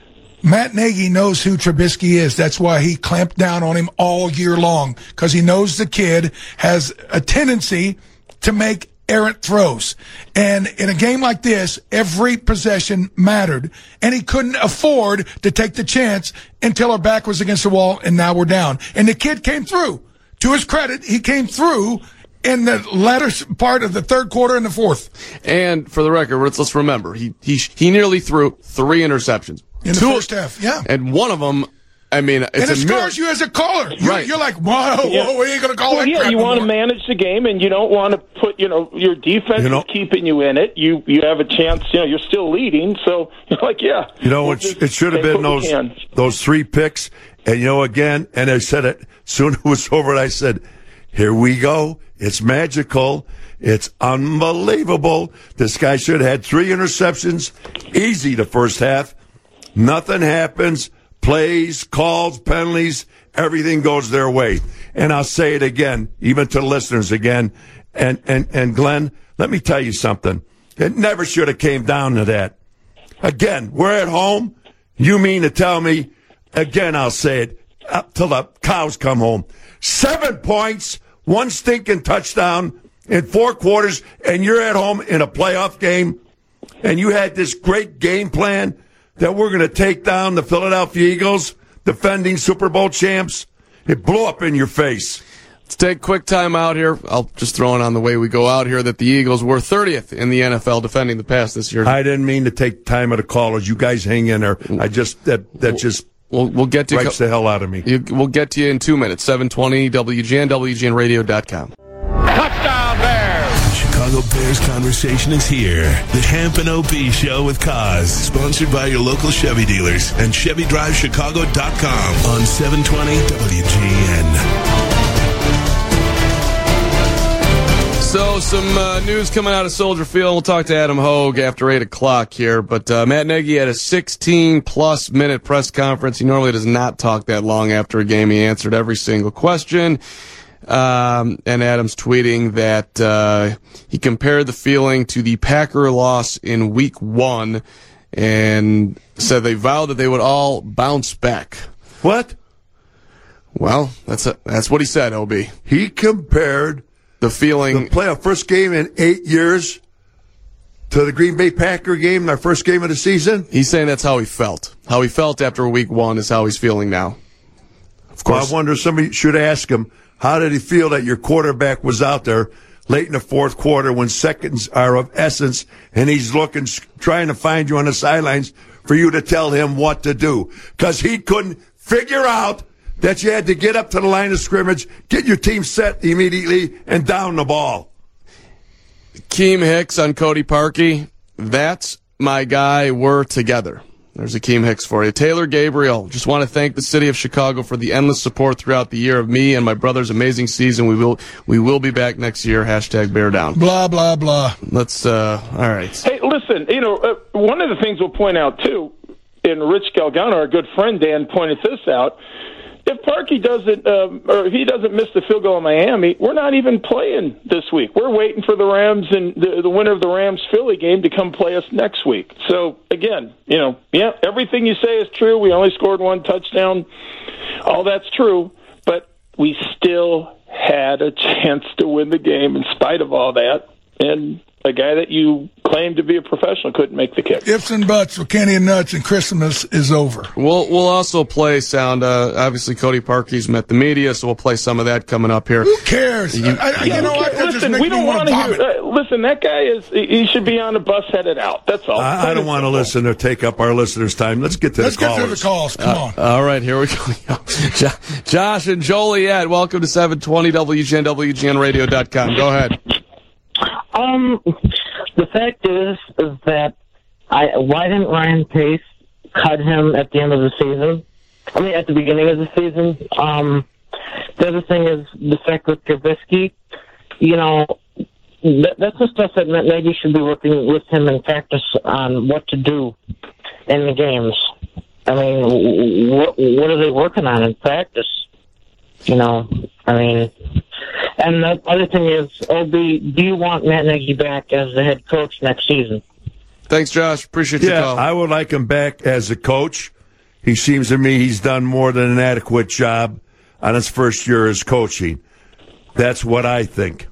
Speaker 5: Matt Nagy knows who Trubisky is. That's why he clamped down on him all year long, because he knows the kid has a tendency to make errant throws. And in a game like this, every possession mattered, and he couldn't afford to take the chance until our back was against the wall, and now we're down. And the kid came through. To his credit, he came through in the latter part of the third quarter and the fourth.
Speaker 4: And for the record, let's remember, he nearly threw 3 interceptions.
Speaker 5: In the first half, yeah.
Speaker 4: And one of them, I mean, it's
Speaker 5: and it scars you as a caller.
Speaker 4: Right.
Speaker 5: You're like, whoa, we ain't going to call that crap
Speaker 7: you want to manage the game, and you don't want to put, your defense is keeping you in it. You have a chance, you're still leading, so you're like, yeah.
Speaker 6: It should have been those 3 picks. And, again, and I said it, soon it was over, and I said, here we go. It's magical. It's unbelievable. This guy should have had 3 interceptions. Easy the first half. Nothing happens. Plays, calls, penalties, everything goes their way. And I'll say it again, even to listeners again. And Glenn, let me tell you something. It never should have came down to that. Again, we're at home. You mean to tell me, again, I'll say it, up till the cows come home. 7 points, 1 stinking touchdown in 4 quarters, and you're at home in a playoff game, and you had this great game plan that we're going to take down the Philadelphia Eagles, defending Super Bowl champs. It blew up in your face.
Speaker 4: Let's take a quick time out here. I'll just throw in on the way we go out here that the Eagles were 30th in the NFL defending the pass this year.
Speaker 6: I didn't mean to take time of the callers. You guys hang in there. We'll get to
Speaker 4: gripes
Speaker 6: the hell out of me.
Speaker 4: We'll get to you in 2 minutes. 720 WGN, WGNradio.com.
Speaker 2: Touchdown Bears! Chicago Bears conversation is here. The Hamp and OP Show with Kaz, sponsored by your local Chevy dealers and ChevyDriveChicago.com on 720 WGN.
Speaker 4: So, some news coming out of Soldier Field. We'll talk to Adam Hogue after 8 o'clock here. But Matt Nagy had a 16-plus minute press conference. He normally does not talk that long after a game. He answered every single question. And Adam's tweeting that he compared the feeling to the Packer loss in Week 1 and said they vowed that they would all bounce back.
Speaker 6: What?
Speaker 4: Well, that's what he said, OB.
Speaker 6: He compared
Speaker 4: the feeling,
Speaker 6: the playoff first game in 8 years to the Green Bay Packer game, our first game of the season.
Speaker 4: He's saying that's how he felt. How he felt after Week 1 is how he's feeling now. Of course.
Speaker 6: Well, I wonder, somebody should ask him, how did he feel that your quarterback was out there late in the fourth quarter when seconds are of essence and he's looking, trying to find you on the sidelines for you to tell him what to do? Because he couldn't figure out that you had to get up to the line of scrimmage, get your team set immediately, and down the ball.
Speaker 4: Akeem Hicks on Cody Parkey. That's my guy. We're together. There's Akeem Hicks for you. Taylor Gabriel. Just want to thank the city of Chicago for the endless support throughout the year of me and my brother's amazing season. We will be back next year. #Bear Down.
Speaker 5: Blah, blah, blah.
Speaker 4: Let's, all right.
Speaker 7: Hey, listen, one of the things we'll point out, too, and Rich Galgano, our good friend Dan, pointed this out. If Parkey doesn't, or if he doesn't miss the field goal in Miami, we're not even playing this week. We're waiting for the Rams and the winner of the Rams-Philly game to come play us next week. So, again, everything you say is true. We only scored 1 touchdown. All that's true. But we still had a chance to win the game in spite of all that. And a guy that you claim to be a professional couldn't make the kick.
Speaker 5: Ifs and buts with Kenny and Nuts, and Christmas is over.
Speaker 4: We'll also play sound. Obviously, Cody Parkey's met the media, so we'll play some of that coming up here.
Speaker 5: Who cares?
Speaker 7: Listen, we don't want to hear. Listen, that guy he should be on a bus headed out. That's all.
Speaker 6: I don't want to listen or take up our listeners' time. Let's get to the callers.
Speaker 5: Let's get to the calls. Come on.
Speaker 4: All right, here we go. Josh and Joliet, welcome to 720 WGN, WGNradio.com. Go ahead.
Speaker 12: The fact is that why didn't Ryan Pace cut him at the end of the season? I mean, at the beginning of the season. The other thing is the fact with Trubisky, that's the stuff that Matt Nagy should be working with him in practice on what to do in the games. I mean, what are they working on in practice? And the other thing is, OB, do you want Matt Nagy back as the head coach next season?
Speaker 4: Thanks, Josh. Appreciate your call.
Speaker 6: I would like him back as a coach. He seems to me he's done more than an adequate job on his first year as coaching. That's what I think.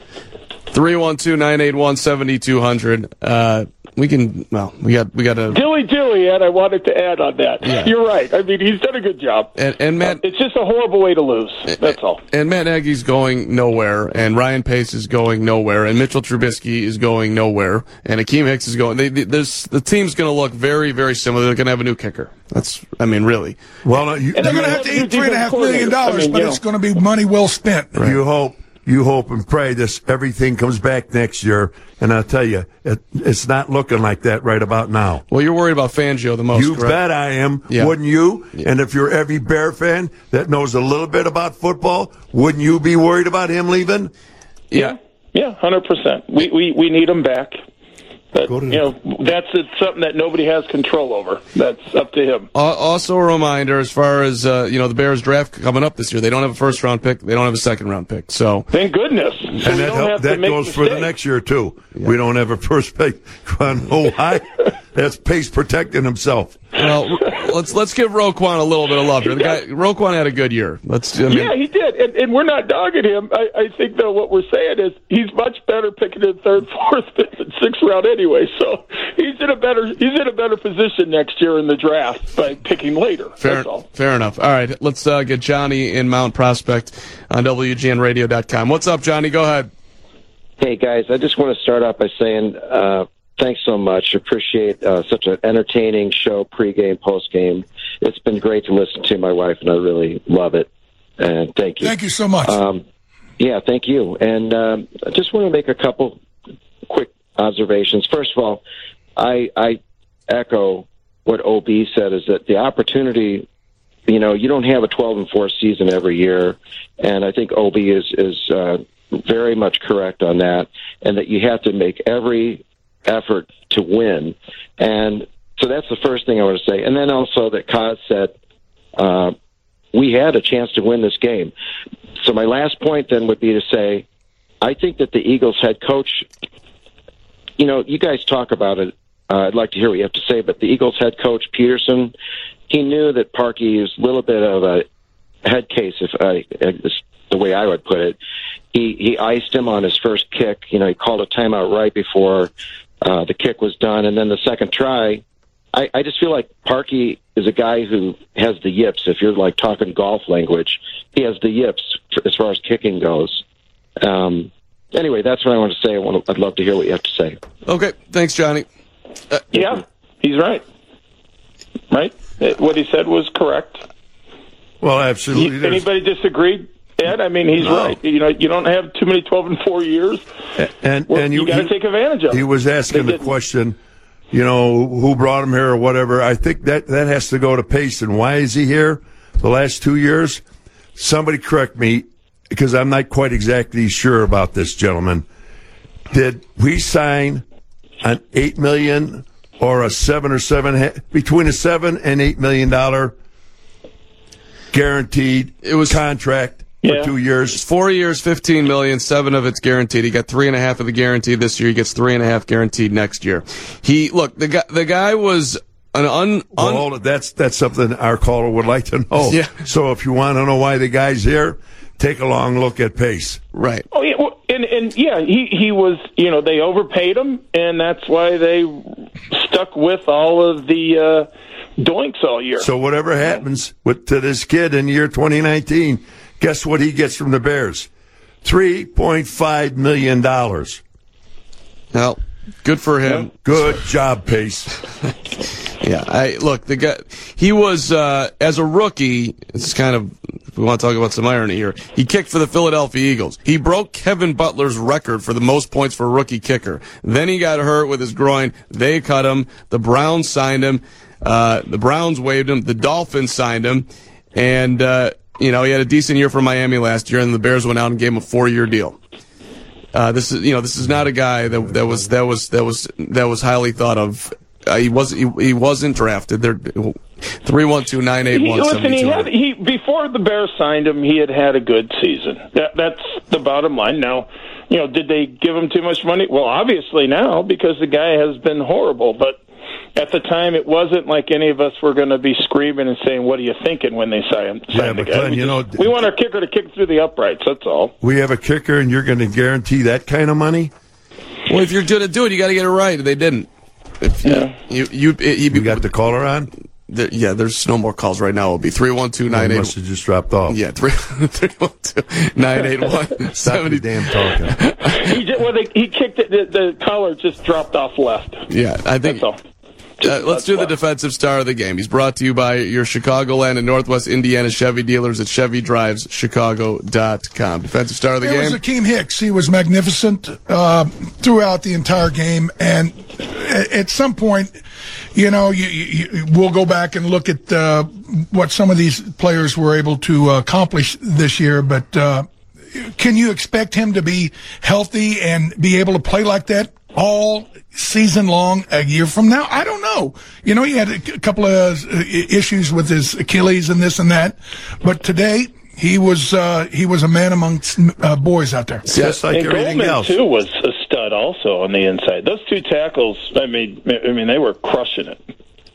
Speaker 4: 312-981-7200. We got a
Speaker 7: Dilly, Ed, I wanted to add on that.
Speaker 4: Yeah.
Speaker 7: You're right. I mean, he's done a good job.
Speaker 4: And Matt,
Speaker 7: it's just a horrible way to lose. That's all.
Speaker 4: And Matt Nagy's going nowhere, and Ryan Pace is going nowhere, and Mitchell Trubisky is going nowhere, and Akeem Hicks is going. The team's going to look very, very similar. They're going to have a new kicker. Really.
Speaker 6: Well,
Speaker 5: they're going to have to eat $3.5 million, but it's going to be money well spent.
Speaker 6: Right. You hope and pray everything comes back next year. And I'll tell you, it's not looking like that right about now.
Speaker 4: Well, you're worried about Fangio the most,
Speaker 6: You
Speaker 4: correct?
Speaker 6: bet I am. Yeah. Wouldn't you? Yeah. And if you're every Bear fan that knows a little bit about football, wouldn't you be worried about him leaving?
Speaker 7: Yeah, 100%. We need him back. But, that's something that nobody has control over. That's up to him.
Speaker 4: Also a reminder, as far as, the Bears draft coming up this year, they don't have a first-round pick. They don't have a second-round pick. So
Speaker 7: thank goodness. So
Speaker 6: and that goes for the next year, too. Yeah. We don't have a first pick. I know why. That's Pace protecting himself.
Speaker 4: Well, let's give Roquan a little bit of love here. Roquan had a good year.
Speaker 7: Yeah, he did, and we're not dogging him. I think though what we're saying is he's much better picking in third, fourth, fifth, and sixth round anyway. So he's in a better position next year in the draft by picking later. That's all.
Speaker 4: Fair enough. All right, let's get Johnny in Mount Prospect on WGNRadio.com. What's up, Johnny? Go ahead.
Speaker 13: Hey guys, I just want to start off by saying thanks so much. Appreciate such an entertaining show, pregame, postgame. It's been great to listen to. My wife and I really love it. And thank you.
Speaker 5: Thank you so much.
Speaker 13: Yeah, thank you. And I just want to make a couple quick observations. First of all, I echo what OB said, is that the opportunity, you don't have a 12-4 season every year, and I think OB is very much correct on that, and that you have to make every effort to win. And so that's the first thing I want to say. And then also that Kaz said we had a chance to win this game. So my last point then would be to say, I think that the Eagles head coach, you guys talk about it. I'd like to hear what you have to say, but the Eagles head coach, Peterson, he knew that Parkey is a little bit of a head case, the way I would put it. He iced him on his first kick. He called a timeout right before the kick was done. And then the second try, I just feel like Parkey is a guy who has the yips. If you're talking golf language, he has the yips as far as kicking goes. Anyway, that's what I want to say. I'd love to hear what you have to say.
Speaker 4: Okay. Thanks, Johnny.
Speaker 7: Yeah, he's right. Right? What he said was correct.
Speaker 6: Well, absolutely.
Speaker 7: Anybody disagreed? Ed, he's right. You don't have too many 12-4 years,
Speaker 6: and
Speaker 7: you got to take advantage of it.
Speaker 6: He was asking the question, who brought him here or whatever. I think that has to go to Pace. And why is he here the last 2 years? Somebody correct me, because I'm not quite exactly sure about this, gentlemen. Did we sign an $8 million or between a $7 and $8 million guaranteed contract? For 2 years.
Speaker 4: It's 4 years, $15 million, 7 of it's guaranteed. He got 3.5 of the guaranteed this year. He gets 3.5 guaranteed next year. The guy was an
Speaker 6: Well, that's something our caller would like to know.
Speaker 4: Yeah.
Speaker 6: So if you want to know why the guy's here, take a long look at Pace.
Speaker 4: Right.
Speaker 7: Oh yeah, he was. They overpaid him, and that's why they stuck with all of the doinks all year.
Speaker 6: So whatever happens to this kid in year 2019. Guess what he gets from the Bears? $3.5 million.
Speaker 4: Well, good for him.
Speaker 6: Good job, Pace.
Speaker 4: Yeah, the guy, he was, as a rookie, it's kind of, if we want to talk about some irony here, he kicked for the Philadelphia Eagles. He broke Kevin Butler's record for the most points for a rookie kicker. Then he got hurt with his groin. They cut him. The Browns signed him. The Browns waived him. The Dolphins signed him. And, he had a decent year for Miami last year, and the Bears went out and gave him a 4-year deal. This is not a guy that was highly thought of. He wasn't drafted. They're 312-981-7200.
Speaker 7: Before the Bears signed him, he had a good season. That's the bottom line. Now, did they give him too much money? Well, obviously now, because the guy has been horrible, but at the time, it wasn't like any of us were going to be screaming and saying, "What are you thinking?" when they signed the guy.
Speaker 6: Glenn,
Speaker 7: we want our kicker to kick through the uprights. That's all.
Speaker 6: We have a kicker, and you're going to guarantee that kind of money?
Speaker 4: Well, if you're going to do it, you got to get it right. They didn't. You
Speaker 6: got the caller on?
Speaker 4: There's no more calls right now. It'll be 312-981.
Speaker 6: Must have just dropped off.
Speaker 4: Yeah, 312-981.
Speaker 6: Stop the damn talking.
Speaker 7: He kicked it. The collar just dropped off left.
Speaker 4: Yeah, I think.
Speaker 7: That's all.
Speaker 4: Let's do the defensive star of the game. He's brought to you by your Chicagoland and Northwest Indiana Chevy dealers at ChevyDrivesChicago.com. Defensive star of the game?
Speaker 5: It was Akeem Hicks. He was magnificent throughout the entire game. And at some point, we'll go back and look at what some of these players were able to accomplish this year. But can you expect him to be healthy and be able to play like that all season long a year from now? I don't know. He had a couple of issues with his Achilles and this and that, but today he was a man amongst boys out there.
Speaker 6: Just like everything
Speaker 7: Goldman
Speaker 6: else.
Speaker 7: Too was a stud also on the inside. Those two tackles, they were crushing it.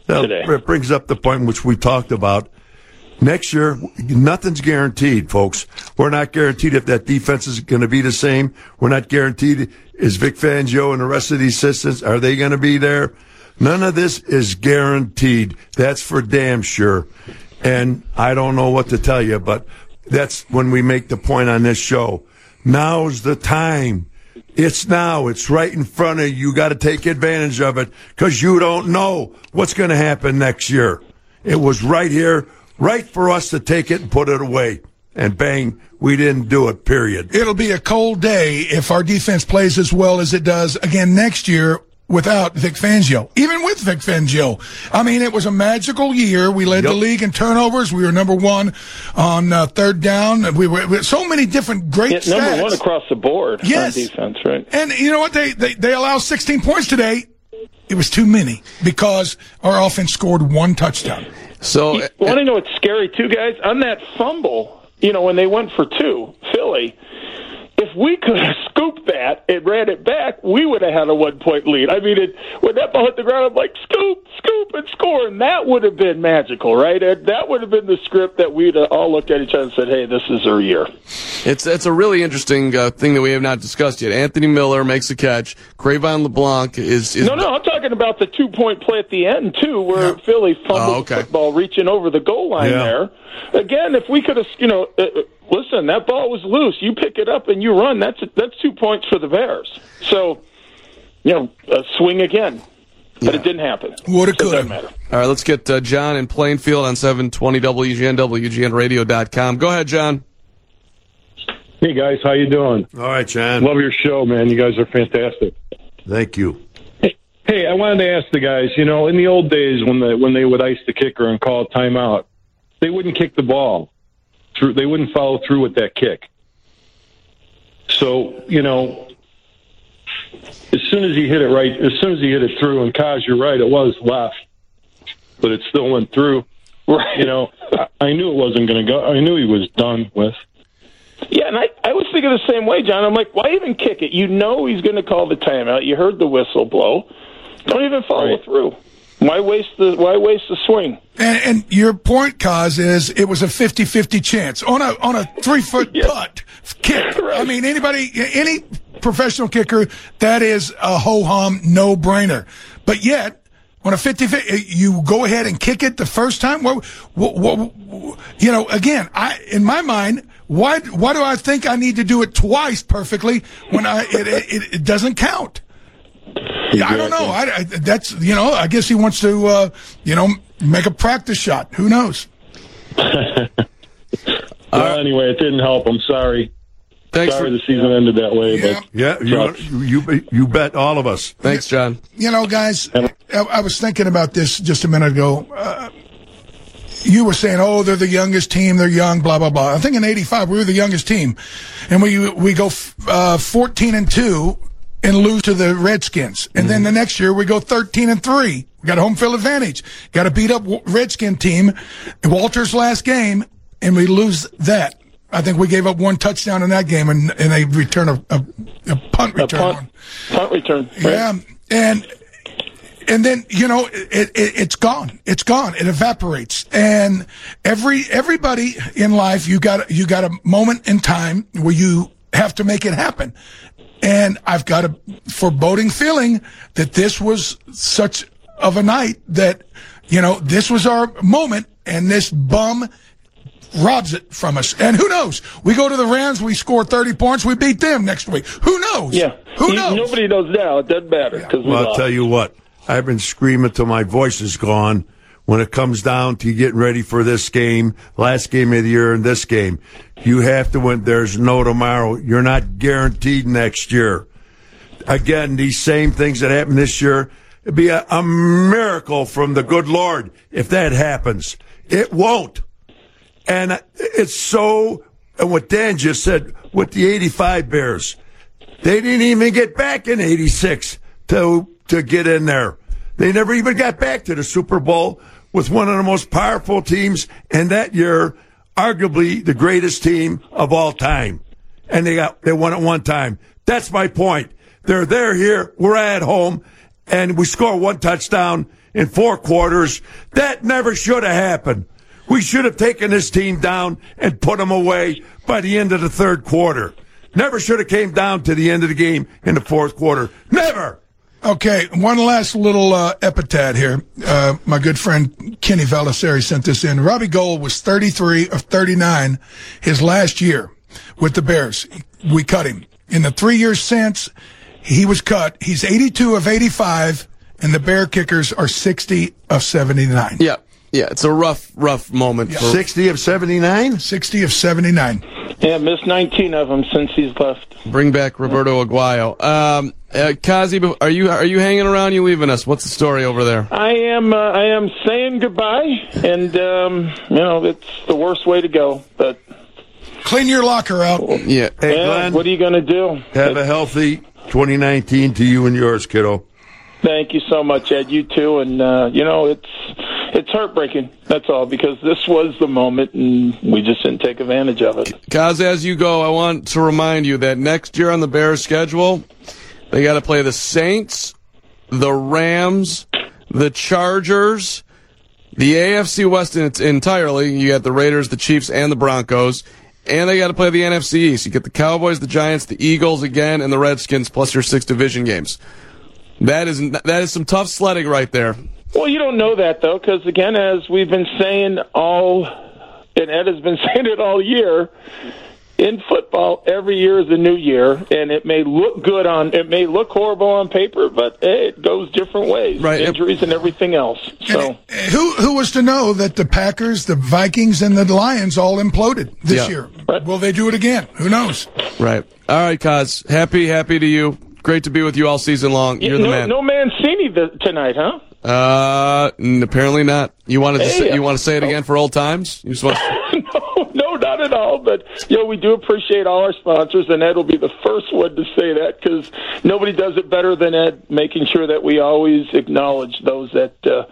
Speaker 7: today.
Speaker 6: It brings up the point which we talked about. Next year, nothing's guaranteed, folks. We're not guaranteed if that defense is going to be the same. We're not guaranteed is Vic Fangio and the rest of the assistants, are they going to be there? None of this is guaranteed. That's for damn sure. And I don't know what to tell you, but that's when we make the point on this show. Now's the time. It's now. It's right in front of you. You got to take advantage of it because you don't know what's going to happen next year. It was right here, right for us to take it and put it away. And bang, we didn't do it, period.
Speaker 5: It'll be a cold day if our defense plays as well as it does again next year without Vic Fangio. Even with Vic Fangio. I mean, it was a magical year. We led the league in turnovers. We were number one on third down. We were so many different great stats.
Speaker 7: Number one across the board on defense, right?
Speaker 5: And you know what? They allow 16 points today. It was too many because our offense scored one touchdown.
Speaker 4: So,
Speaker 7: want to know what's scary too, guys? On that fumble, when they went for two, Philly, if we could have scooped that and ran it back, we would have had a 1-point lead. I mean, when that ball hit the ground, I'm like, scoop, and score, and that would have been magical, right? And that would have been the script that we'd all looked at each other and said, hey, this is our year.
Speaker 4: It's a really interesting thing that we have not discussed yet. Anthony Miller makes a catch. Cravon LeBlanc is
Speaker 7: No, I'm talking about the 2-point play at the end, too, where Philly fumbled the football reaching over the goal line there. Again, if we could have, listen, that ball was loose. You pick it up and you run. That's 2 points for the Bears. So, swing again. But it didn't happen.
Speaker 5: Would have,
Speaker 7: could
Speaker 5: could have.
Speaker 4: All right, let's get John in Plainfield on 720 WGN, WGNradio.com. Go ahead, John.
Speaker 14: Hey, guys. How you doing?
Speaker 6: All right, John.
Speaker 14: Love your show, man. You guys are fantastic.
Speaker 6: Thank you.
Speaker 14: Hey, I wanted to ask the guys, in the old days when they would ice the kicker and call a timeout, they wouldn't kick the ball. They wouldn't follow through with that kick. So, as soon as he hit it right, as soon as he hit it through, and Kaz, you're right, it was left, but it still went through.
Speaker 7: Right.
Speaker 14: I knew it wasn't going to go. I knew he was done with.
Speaker 7: Yeah, and I was thinking the same way, John. I'm like, why even kick it? You know he's going to call the timeout. You heard the whistle blow. Don't even follow through. Why waste the swing?
Speaker 5: And your point, Kaz, is it was a 50-50 chance on a 3-foot putt kick. Right. I mean, any professional kicker, that is a ho-hum no-brainer. But yet, on a 50-50, you go ahead and kick it the first time. Again, in my mind, why do I think I need to do it twice perfectly when it doesn't count? Exactly. I don't know. That's I guess he wants to make a practice shot. Who knows?
Speaker 14: Anyway, it didn't help. I'm sorry. Sorry the season ended that way. But
Speaker 6: you bet all of us.
Speaker 4: Thanks, John.
Speaker 5: Guys, I was thinking about this just a minute ago. You were saying, they're the youngest team, they're young, blah, blah, blah. I think in 85, we were the youngest team. And we go 14-2 and lose to the Redskins. And then the next year we go 13-3. We got a home field advantage. Got to beat up Redskin team. Walter's last game, and we lose that. I think we gave up one touchdown in that game, and they return a punt return.
Speaker 7: Punt return. Right?
Speaker 5: Yeah, and then it's gone. It's gone. It evaporates. And everybody in life, you got a moment in time where you have to make it happen. And I've got a foreboding feeling that this was such of a night that this was our moment, and this bum robs it from us. And who knows? We go to the Rams, we score 30 points, we beat them next week. Who knows?
Speaker 7: Yeah.
Speaker 5: Who knows?
Speaker 7: Nobody knows now. It doesn't matter.
Speaker 6: Well, I'll tell you what. I've been screaming till my voice is gone when it comes down to getting ready for this game, last game of the year, and this game. You have to win. There's no tomorrow. You're not guaranteed next year. Again, these same things that happened this year, it'd be a miracle from the good Lord if that happens. It won't. And it's so, and what Dan just said with the 85 Bears, they didn't even get back in 86 to get in there. They never even got back to the Super Bowl with one of the most powerful teams, and that year, arguably the greatest team of all time. And they won it one time. That's my point. They're here, we're at home, and we score one touchdown, in 4 quarters. That never should have happened. We should have taken this team down and put them away by the end of the 3rd quarter. Never should have came down to the end of the game in the 4th quarter. Never!
Speaker 5: Okay, one last little epithet here. My good friend Kenny Vallisari sent this in. Robbie Gould was 33 of 39 his last year with the Bears. We cut him. In the 3 years since he was cut, he's 82 of 85, and the Bear kickers are 60 of 79.
Speaker 4: Yeah, it's a rough moment.
Speaker 5: Yeah.
Speaker 6: 60 of 79?
Speaker 5: 60 of 79.
Speaker 7: Yeah, missed 19 of them since he's left.
Speaker 4: Bring back Roberto Aguayo. Kazi, are you hanging around? You leaving us? What's the story over there?
Speaker 7: I am saying goodbye, and it's the worst way to go. But
Speaker 5: clean your locker out.
Speaker 4: Yeah.
Speaker 6: Hey, Glenn,
Speaker 7: what are you going to do?
Speaker 6: Have a healthy 2019 to you and yours, kiddo.
Speaker 7: Thank you so much, Ed. You too. And it's heartbreaking. That's all, because this was the moment, and we just didn't take advantage of it.
Speaker 4: Kaz, as you go, I want to remind you that next year on the Bears' schedule, they got to play the Saints, the Rams, the Chargers, the AFC West entirely. You got the Raiders, the Chiefs, and the Broncos. And they got to play the NFC East. You get the Cowboys, the Giants, the Eagles again, and the Redskins, plus your 6 division games. That is some tough sledding right there.
Speaker 7: Well, you don't know that, though, because, again, as we've been saying and Ed has been saying it all year, in football, every year is a new year, and it may look horrible on paper, but it goes different ways.
Speaker 4: Right.
Speaker 7: Injuries and everything else. So,
Speaker 5: who was to know that the Packers, the Vikings, and the Lions all imploded this year?
Speaker 7: Right.
Speaker 5: Will they do it again? Who knows?
Speaker 4: Right. All right, Kaz. Happy to you. Great to be with you all season long. You're the man.
Speaker 7: No Mancini tonight, huh?
Speaker 4: Apparently not. You want to say it again for old times? You just want
Speaker 7: No, not at all. But we do appreciate all our sponsors, and Ed will be the first one to say that, because nobody does it better than Ed, making sure that we always acknowledge those that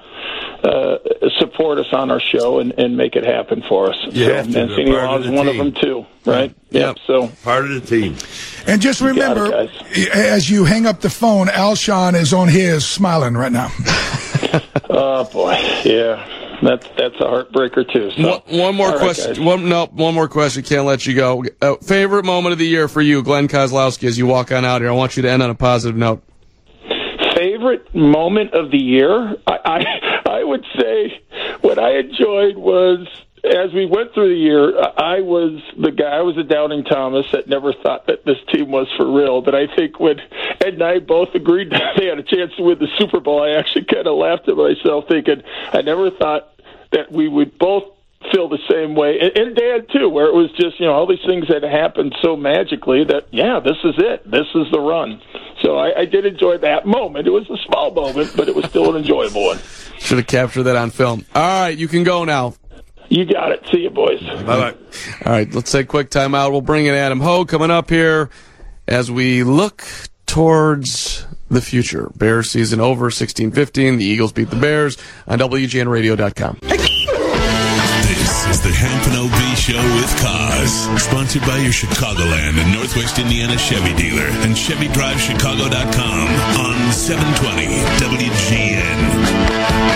Speaker 7: support us on our show and make it happen for us. Mancini Law is one of them too, right?
Speaker 4: Yep.
Speaker 7: So
Speaker 6: part of the team.
Speaker 5: And just remember, as you hang up the phone, Alshon is on his smiling right now.
Speaker 7: Oh boy, yeah. That's a heartbreaker too. So.
Speaker 4: One more question. One more question. Can't let you go. Favorite moment of the year for you, Glenn Kozlowski, as you walk on out here. I want you to end on a positive note.
Speaker 7: Favorite moment of the year? I would say what I enjoyed was, as we went through the year, I was a doubting Thomas that never thought that this team was for real. But I think when Ed and I both agreed that they had a chance to win the Super Bowl, I actually kind of laughed at myself, thinking I never thought that we would both feel the same way. And Dan, too, where it was just, all these things had happened so magically that, this is it. This is the run. So I did enjoy that moment. It was a small moment, but it was still an enjoyable one.
Speaker 4: Should have captured that on film. All right, you can go now.
Speaker 7: You got it. See you, boys.
Speaker 6: Bye-bye.
Speaker 4: All right, let's take a quick timeout. We'll bring in Adam Hogue coming up here as we look towards the future. Bears season over, 16-15. The Eagles beat the Bears on WGNradio.com.
Speaker 2: This is the Hamp and OB Show with Kaz, sponsored by your Chicagoland and Northwest Indiana Chevy dealer and ChevyDriveChicago.com on 720 WGN.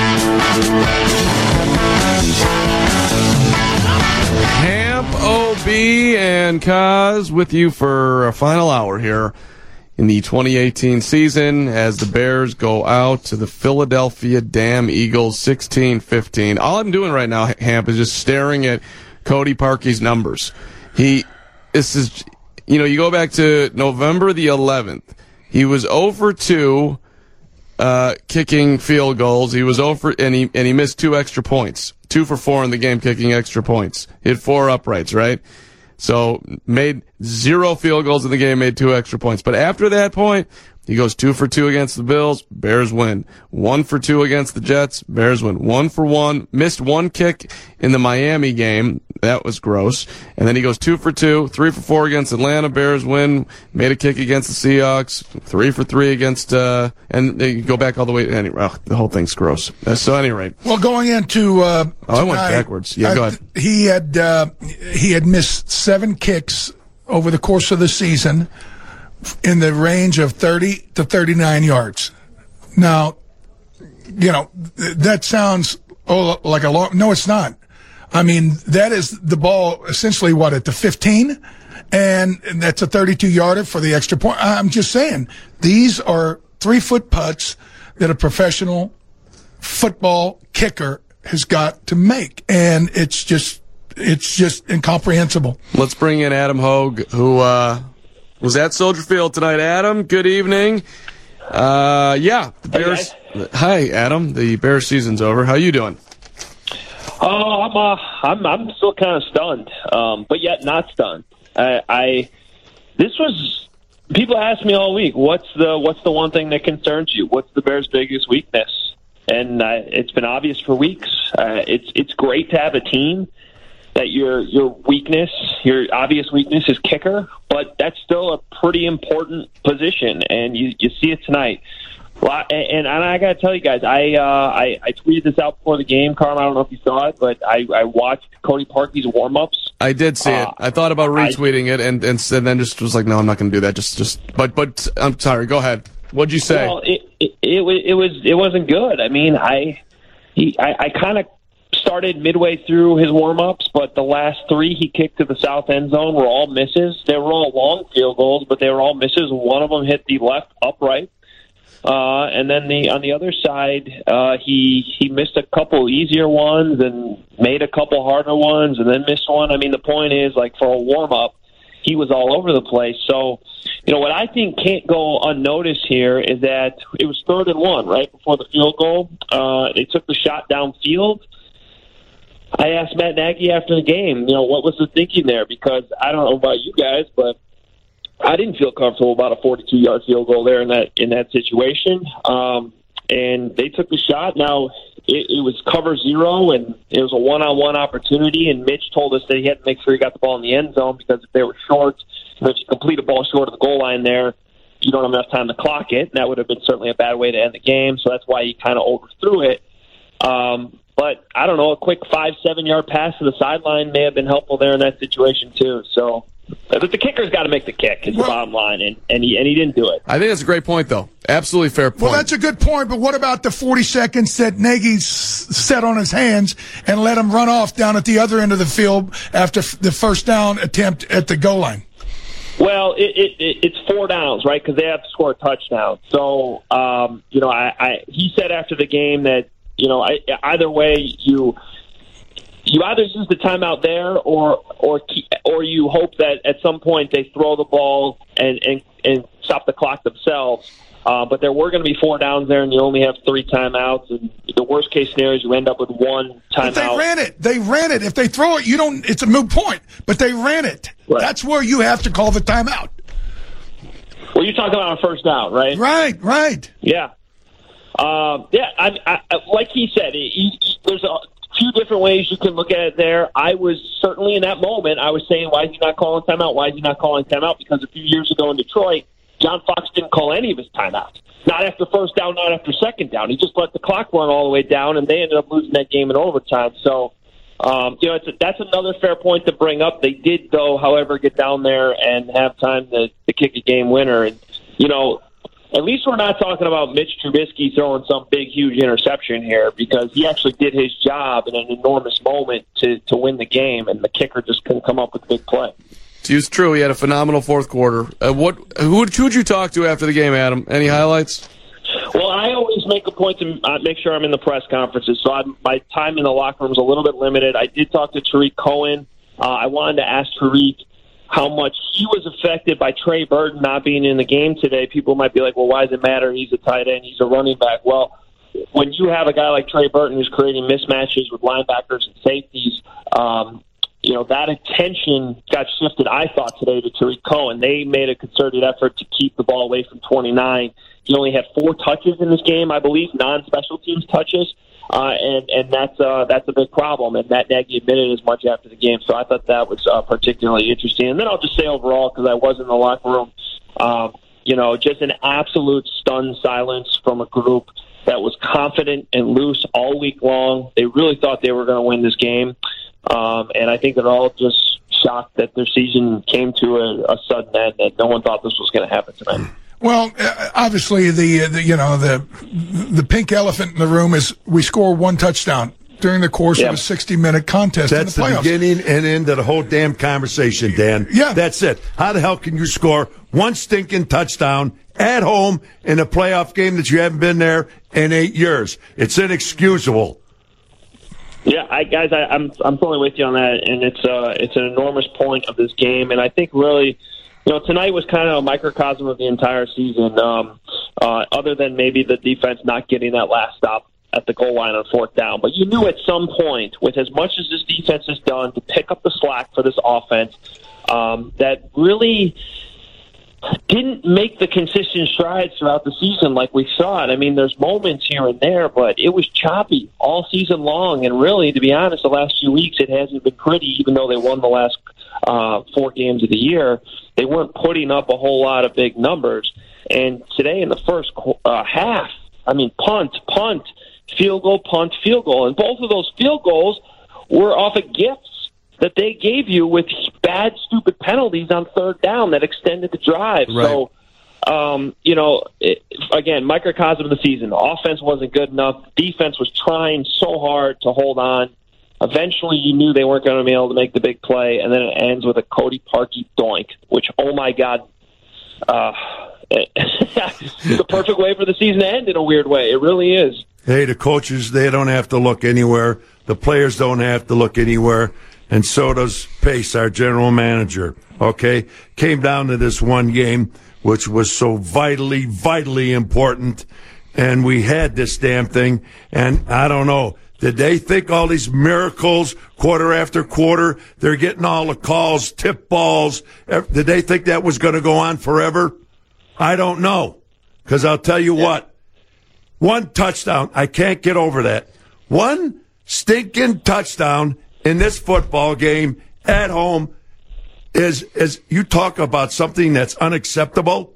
Speaker 4: Hamp, OB, and Kaz with you for a final hour here in the 2018 season as the Bears go out to the Philadelphia Damn Eagles 16-15. All I'm doing right now, Hamp, is just staring at Cody Parkey's numbers. You go back to November the 11th. He was 0 for 2 kicking field goals. He was 0 for, and he missed 2 extra points. 2 for 4 in the game kicking extra points. Hit 4 uprights, right? So made 0 field goals in the game, made 2 extra points. But after that point, he goes 2 for 2 against the Bills, Bears win. 1 for 2 against the Jets, Bears win. 1 for 1, missed 1 kick in the Miami game. That was gross. And then he goes 2 for 2, 3 for 4 against Atlanta, Bears win. Made a kick against the Seahawks, 3 for 3 against, and you go back all the way. The whole thing's gross. So at any rate.
Speaker 5: Well, going into,
Speaker 4: I went backwards. Yeah, go ahead.
Speaker 5: He had missed 7 kicks over the course of the season in the range of 30 to 39 yards. Now, that sounds like a long. No, it's not. I mean, that is the ball essentially at the 15, and that's a 32-yarder for the extra point. I'm just saying, these are 3-foot putts that a professional football kicker has got to make, and it's just incomprehensible.
Speaker 4: Let's bring in Adam Hogue, who was at Soldier Field tonight. Adam, good evening. The Bears. Hi, Adam. The Bears season's over. How you doing?
Speaker 15: I'm still kind of stunned, but yet not stunned. People ask me all week, what's the one thing that concerns you? What's the Bears' biggest weakness? And it's been obvious for weeks. It's great to have a team that your obvious weakness is kicker, but that's still a pretty important position, and you see it tonight. Well, and I got to tell you guys, I tweeted this out before the game, Carm. I don't know if you saw it, but I watched Cody Parkey's warm-ups.
Speaker 4: I did see it. I thought about retweeting it, and then just was like, no, I'm not going to do that. But I'm sorry. Go ahead. What'd you say?
Speaker 15: Well, it wasn't good. I mean, I kind of started midway through his warm-ups, but the last 3 he kicked to the south end zone were all misses. They were all long field goals, but they were all misses. One of them hit the left upright. And then on the other side, he missed a couple easier ones and made a couple harder ones and then missed one. I mean, the point is, like, for a warm-up, he was all over the place. So, what I think can't go unnoticed here is that it was 3rd and 1, right, before the field goal. They took the shot downfield. I asked Matt Nagy after the game, what was the thinking there? Because I don't know about you guys, but I didn't feel comfortable about a 42-yard field goal there in that situation. And they took the shot. Now, it was cover 0, and it was a one-on-one opportunity, and Mitch told us that he had to make sure he got the ball in the end zone because if they were short, if you complete a ball short of the goal line there, you don't have enough time to clock it, and that would have been certainly a bad way to end the game, so that's why he kind of overthrew it. But I don't know, a quick 5-7 yard pass to the sideline may have been helpful there in that situation too. So the kicker's got to make the kick is the bottom line, and he didn't do it.
Speaker 4: I think that's a great point, though. Absolutely fair point.
Speaker 5: Well, that's a good point, but what about the 40 seconds that Nagy set on his hands and let him run off down at the other end of the field after the first down attempt at the goal line?
Speaker 15: Well, it's 4 downs, right, because they have to score a touchdown. So, he said after the game that, either way, you either use the timeout there or you hope that at some point they throw the ball and stop the clock themselves. But there were going to be 4 downs there, and you only have 3 timeouts. And the worst case scenario is you end up with 1 timeout.
Speaker 5: But they ran it. If they throw it, it's a moot point. But they ran it. Right. That's where you have to call the timeout.
Speaker 15: Well, you're talking about a first down, right?
Speaker 5: Right.
Speaker 15: Yeah. I like he said, there's a few different ways you can look at it there. I was certainly in that moment, I was saying, why is he not calling timeout? Why is he not calling timeout? Because a few years ago in Detroit, John Fox didn't call any of his timeouts. Not after first down, not after second down. He just let the clock run all the way down, and they ended up losing that game in overtime. So, that's another fair point to bring up. They did, though, however, get down there and have time to kick a game winner. And, at least we're not talking about Mitch Trubisky throwing some big, huge interception here because he actually did his job in an enormous moment to win the game, and the kicker just couldn't come up with a big play.
Speaker 4: It's true. He had a phenomenal fourth quarter. Who'd you talk to after the game, Adam? Any highlights?
Speaker 15: Well, I always make a point to make sure I'm in the press conferences, so my time in the locker room is a little bit limited. I did talk to Tariq Cohen. I wanted to ask Tariq how much he was affected by Trey Burton not being in the game today. People might be like, well, why does it matter? He's a tight end. He's a running back. Well, when you have a guy like Trey Burton who's creating mismatches with linebackers and safeties, that attention got shifted, I thought, today to Tariq Cohen. They made a concerted effort to keep the ball away from 29. He only had 4 touches in this game, I believe, non-special teams touches. And that's a big problem, and Matt Nagy admitted as much after the game. So I thought that was particularly interesting. And then I'll just say overall, because I was in the locker room, just an absolute stunned silence from a group that was confident and loose all week long. They really thought they were going to win this game, and I think they're all just shocked that their season came to a sudden end. That no one thought this was going to happen tonight.
Speaker 5: Well, obviously the pink elephant in the room is we score one touchdown during the course of a 60-minute contest
Speaker 6: That's
Speaker 5: in the playoffs.
Speaker 6: The beginning and end of the whole damn conversation, Dan.
Speaker 5: Yeah.
Speaker 6: That's it. How the hell can you score one stinking touchdown at home in a playoff game that you haven't been there in 8 years? It's inexcusable.
Speaker 15: Yeah, I'm totally with you on that, and it's an enormous point of this game, and I think really, tonight was kind of a microcosm of the entire season, other than maybe the defense not getting that last stop at the goal line on fourth down. But you knew at some point, with as much as this defense has done to pick up the slack for this offense, that really didn't make the consistent strides throughout the season like we saw it. I mean, there's moments here and there, but it was choppy all season long. And really, to be honest, the last few weeks it hasn't been pretty, even though they won the last 4 games of the year. They weren't putting up a whole lot of big numbers. And today in the first half, I mean, punt, field goal, punt, field goal. And both of those field goals were off of gifts that they gave you with bad, stupid penalties on third down that extended the drive.
Speaker 4: Right.
Speaker 15: So, again, microcosm of the season. The offense wasn't good enough. Defense was trying so hard to hold on. Eventually, you knew they weren't going to be able to make the big play, and then it ends with a Cody Parkey doink, which, oh, my God, it's the perfect way for the season to end in a weird way. It really is.
Speaker 6: Hey, the coaches, they don't have to look anywhere. The players don't have to look anywhere. And so does Pace, our general manager, okay? Came down to this one game, which was so vitally, vitally important, and we had this damn thing, and I don't know. Did they think all these miracles, quarter after quarter, they're getting all the calls, tip balls, did they think that was going to go on forever? I don't know, because I'll tell you what, one touchdown, I can't get over that. One stinking touchdown in this football game at home is you talk about something that's unacceptable.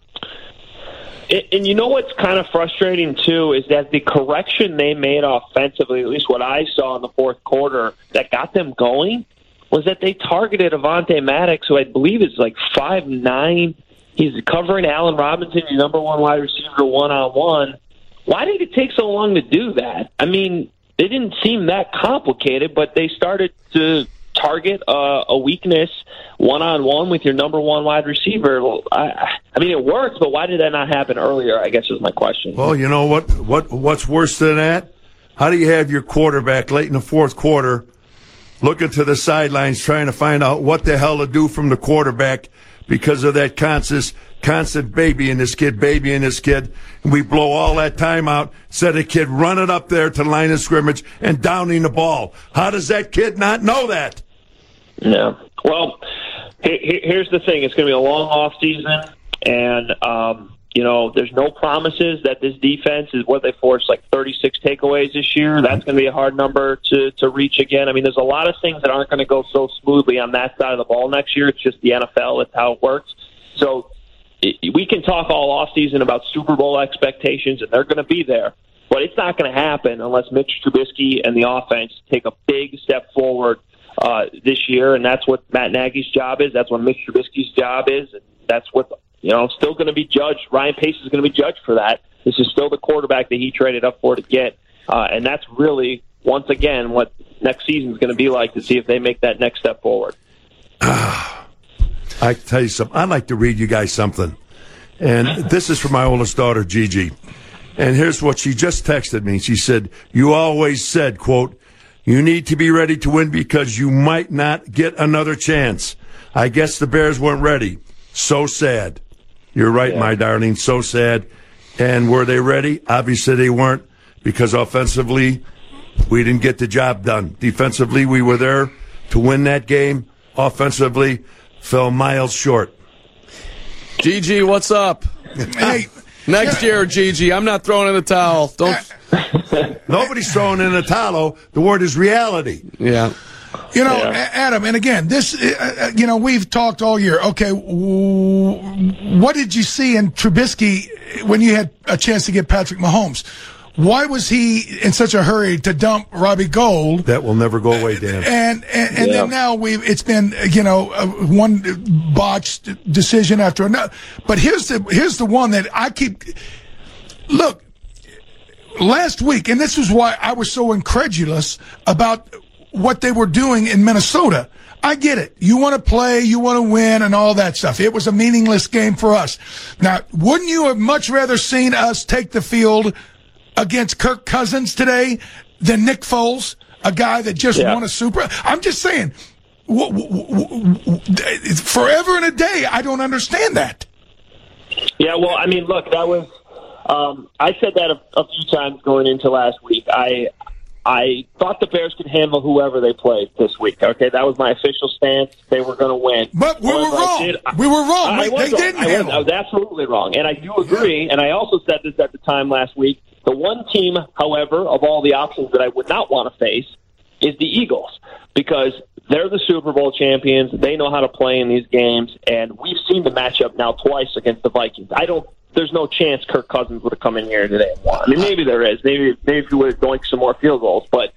Speaker 15: And you know what's kind of frustrating, too, is that the correction they made offensively, at least what I saw in the fourth quarter, that got them going, was that they targeted Avonte Maddox, who I believe is like 5'9". He's covering Allen Robinson, your number one wide receiver, one-on-one. Why did it take so long to do that? I mean, it didn't seem that complicated, but they started to target a weakness one-on-one with your number one wide receiver. I mean, it worked, but why did that not happen earlier, I guess is my question.
Speaker 6: Well, you know what's worse than that? How do you have your quarterback late in the fourth quarter looking to the sidelines trying to find out what the hell to do from the quarterback because of that constant babying this kid, and we blow all that time out, instead of the kid running up there to the line of scrimmage and downing the ball. How does that kid not know that?
Speaker 15: Yeah. Well, here's the thing. It's going to be a long off season, and, there's no promises that this defense is what they forced, like 36 takeaways this year. That's going to be a hard number to reach again. I mean, there's a lot of things that aren't going to go so smoothly on that side of the ball next year. It's just the NFL. It's how it works. So we can talk all offseason about Super Bowl expectations, and they're going to be there. But it's not going to happen unless Mitch Trubisky and the offense take a big step forward this year, and that's what Matt Nagy's job is. That's what Mitch Trubisky's job is, and that's what still going to be judged. Ryan Pace is going to be judged for that. This is still the quarterback that he traded up for to get, and that's really, once again, what next season is going to be like, to see if they make that next step forward.
Speaker 6: I tell you something. I'd like to read you guys something. And this is from my oldest daughter, Gigi. And here's what she just texted me. She said, "You always said, quote, you need to be ready to win because you might not get another chance. I guess the Bears weren't ready. So sad." You're right, my darling. So sad. And were they ready? Obviously they weren't, because offensively we didn't get the job done. Defensively we were there to win that game. Offensively fell miles short.
Speaker 4: Gigi, what's up?
Speaker 5: Hey,
Speaker 4: next year, Gigi, I'm not throwing in the towel. Don't.
Speaker 6: Nobody's throwing in the towel. The word is reality.
Speaker 4: Yeah.
Speaker 5: Adam, and again, this, we've talked all year. Okay, what did you see in Trubisky when you had a chance to get Patrick Mahomes? why was he in such a hurry to dump Robbie Gould?
Speaker 6: That will never go away, Dan.
Speaker 5: And then now it's been one botched decision after another. But here's the one that I keep. Look, last week, and this is why I was so incredulous about what they were doing in Minnesota. I get it. You want to play, you want to win, and all that stuff. It was a meaningless game for us. Now, wouldn't you have much rather seen us take the field against Kirk Cousins today than Nick Foles, a guy that just won a Super? I'm just saying, forever and a day, I don't understand that.
Speaker 15: Yeah, well, I mean, look, that was I said that a few times going into last week. I thought the Bears could handle whoever they played this week. Okay, that was my official stance. They were going to win.
Speaker 5: But we were wrong. We were wrong. They didn't handle.
Speaker 15: I was absolutely wrong. And I do agree, and I also said this at the time last week. The one team, however, of all the options that I would not want to face is the Eagles, because they're the Super Bowl champions. They know how to play in these games, and we've seen the matchup now twice against the Vikings. There's no chance Kirk Cousins would have come in here today and won. I mean, maybe there is. Maybe he would have doinked some more field goals, but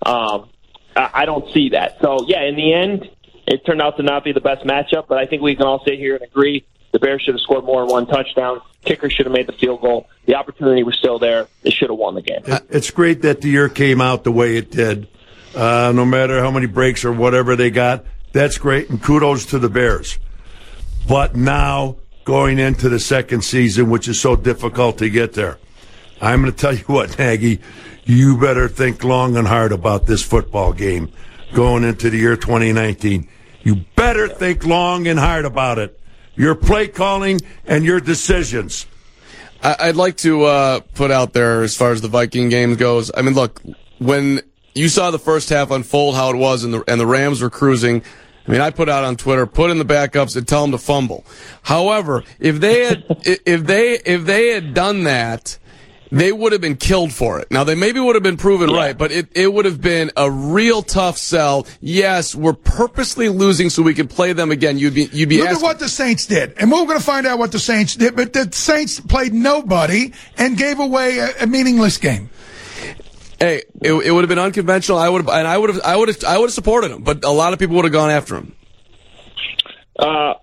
Speaker 15: I don't see that. So, yeah, in the end, it turned out to not be the best matchup, but I think we can all sit here and agree the Bears should have scored more than one touchdown. Kicker should have made the field goal. The opportunity was still there. They should have won the game.
Speaker 6: It's great that the year came out the way it did. No matter how many breaks or whatever they got, that's great, and kudos to the Bears. But now, going into the second season, which is so difficult to get there, I'm going to tell you what, Nagy, you better think long and hard about this football game going into the year 2019. You better think long and hard about it. Your play calling and your decisions.
Speaker 4: I'd like to put out there, as far as the Viking game goes, I mean, look, when you saw the first half unfold how it was and the Rams were cruising, I mean, I put out on Twitter, put in the backups and tell them to fumble. However, if they had done that, they would have been killed for it. Now, they maybe would have been proven right, but it would have been a real tough sell. Yes, we're purposely losing so we can play them again. You'd be
Speaker 5: Look at what the Saints did. And we're going to find out what the Saints did, but the Saints played nobody and gave away a meaningless game.
Speaker 4: Hey, it would have been unconventional. I would have supported him, but a lot of people would have gone after him.
Speaker 15: That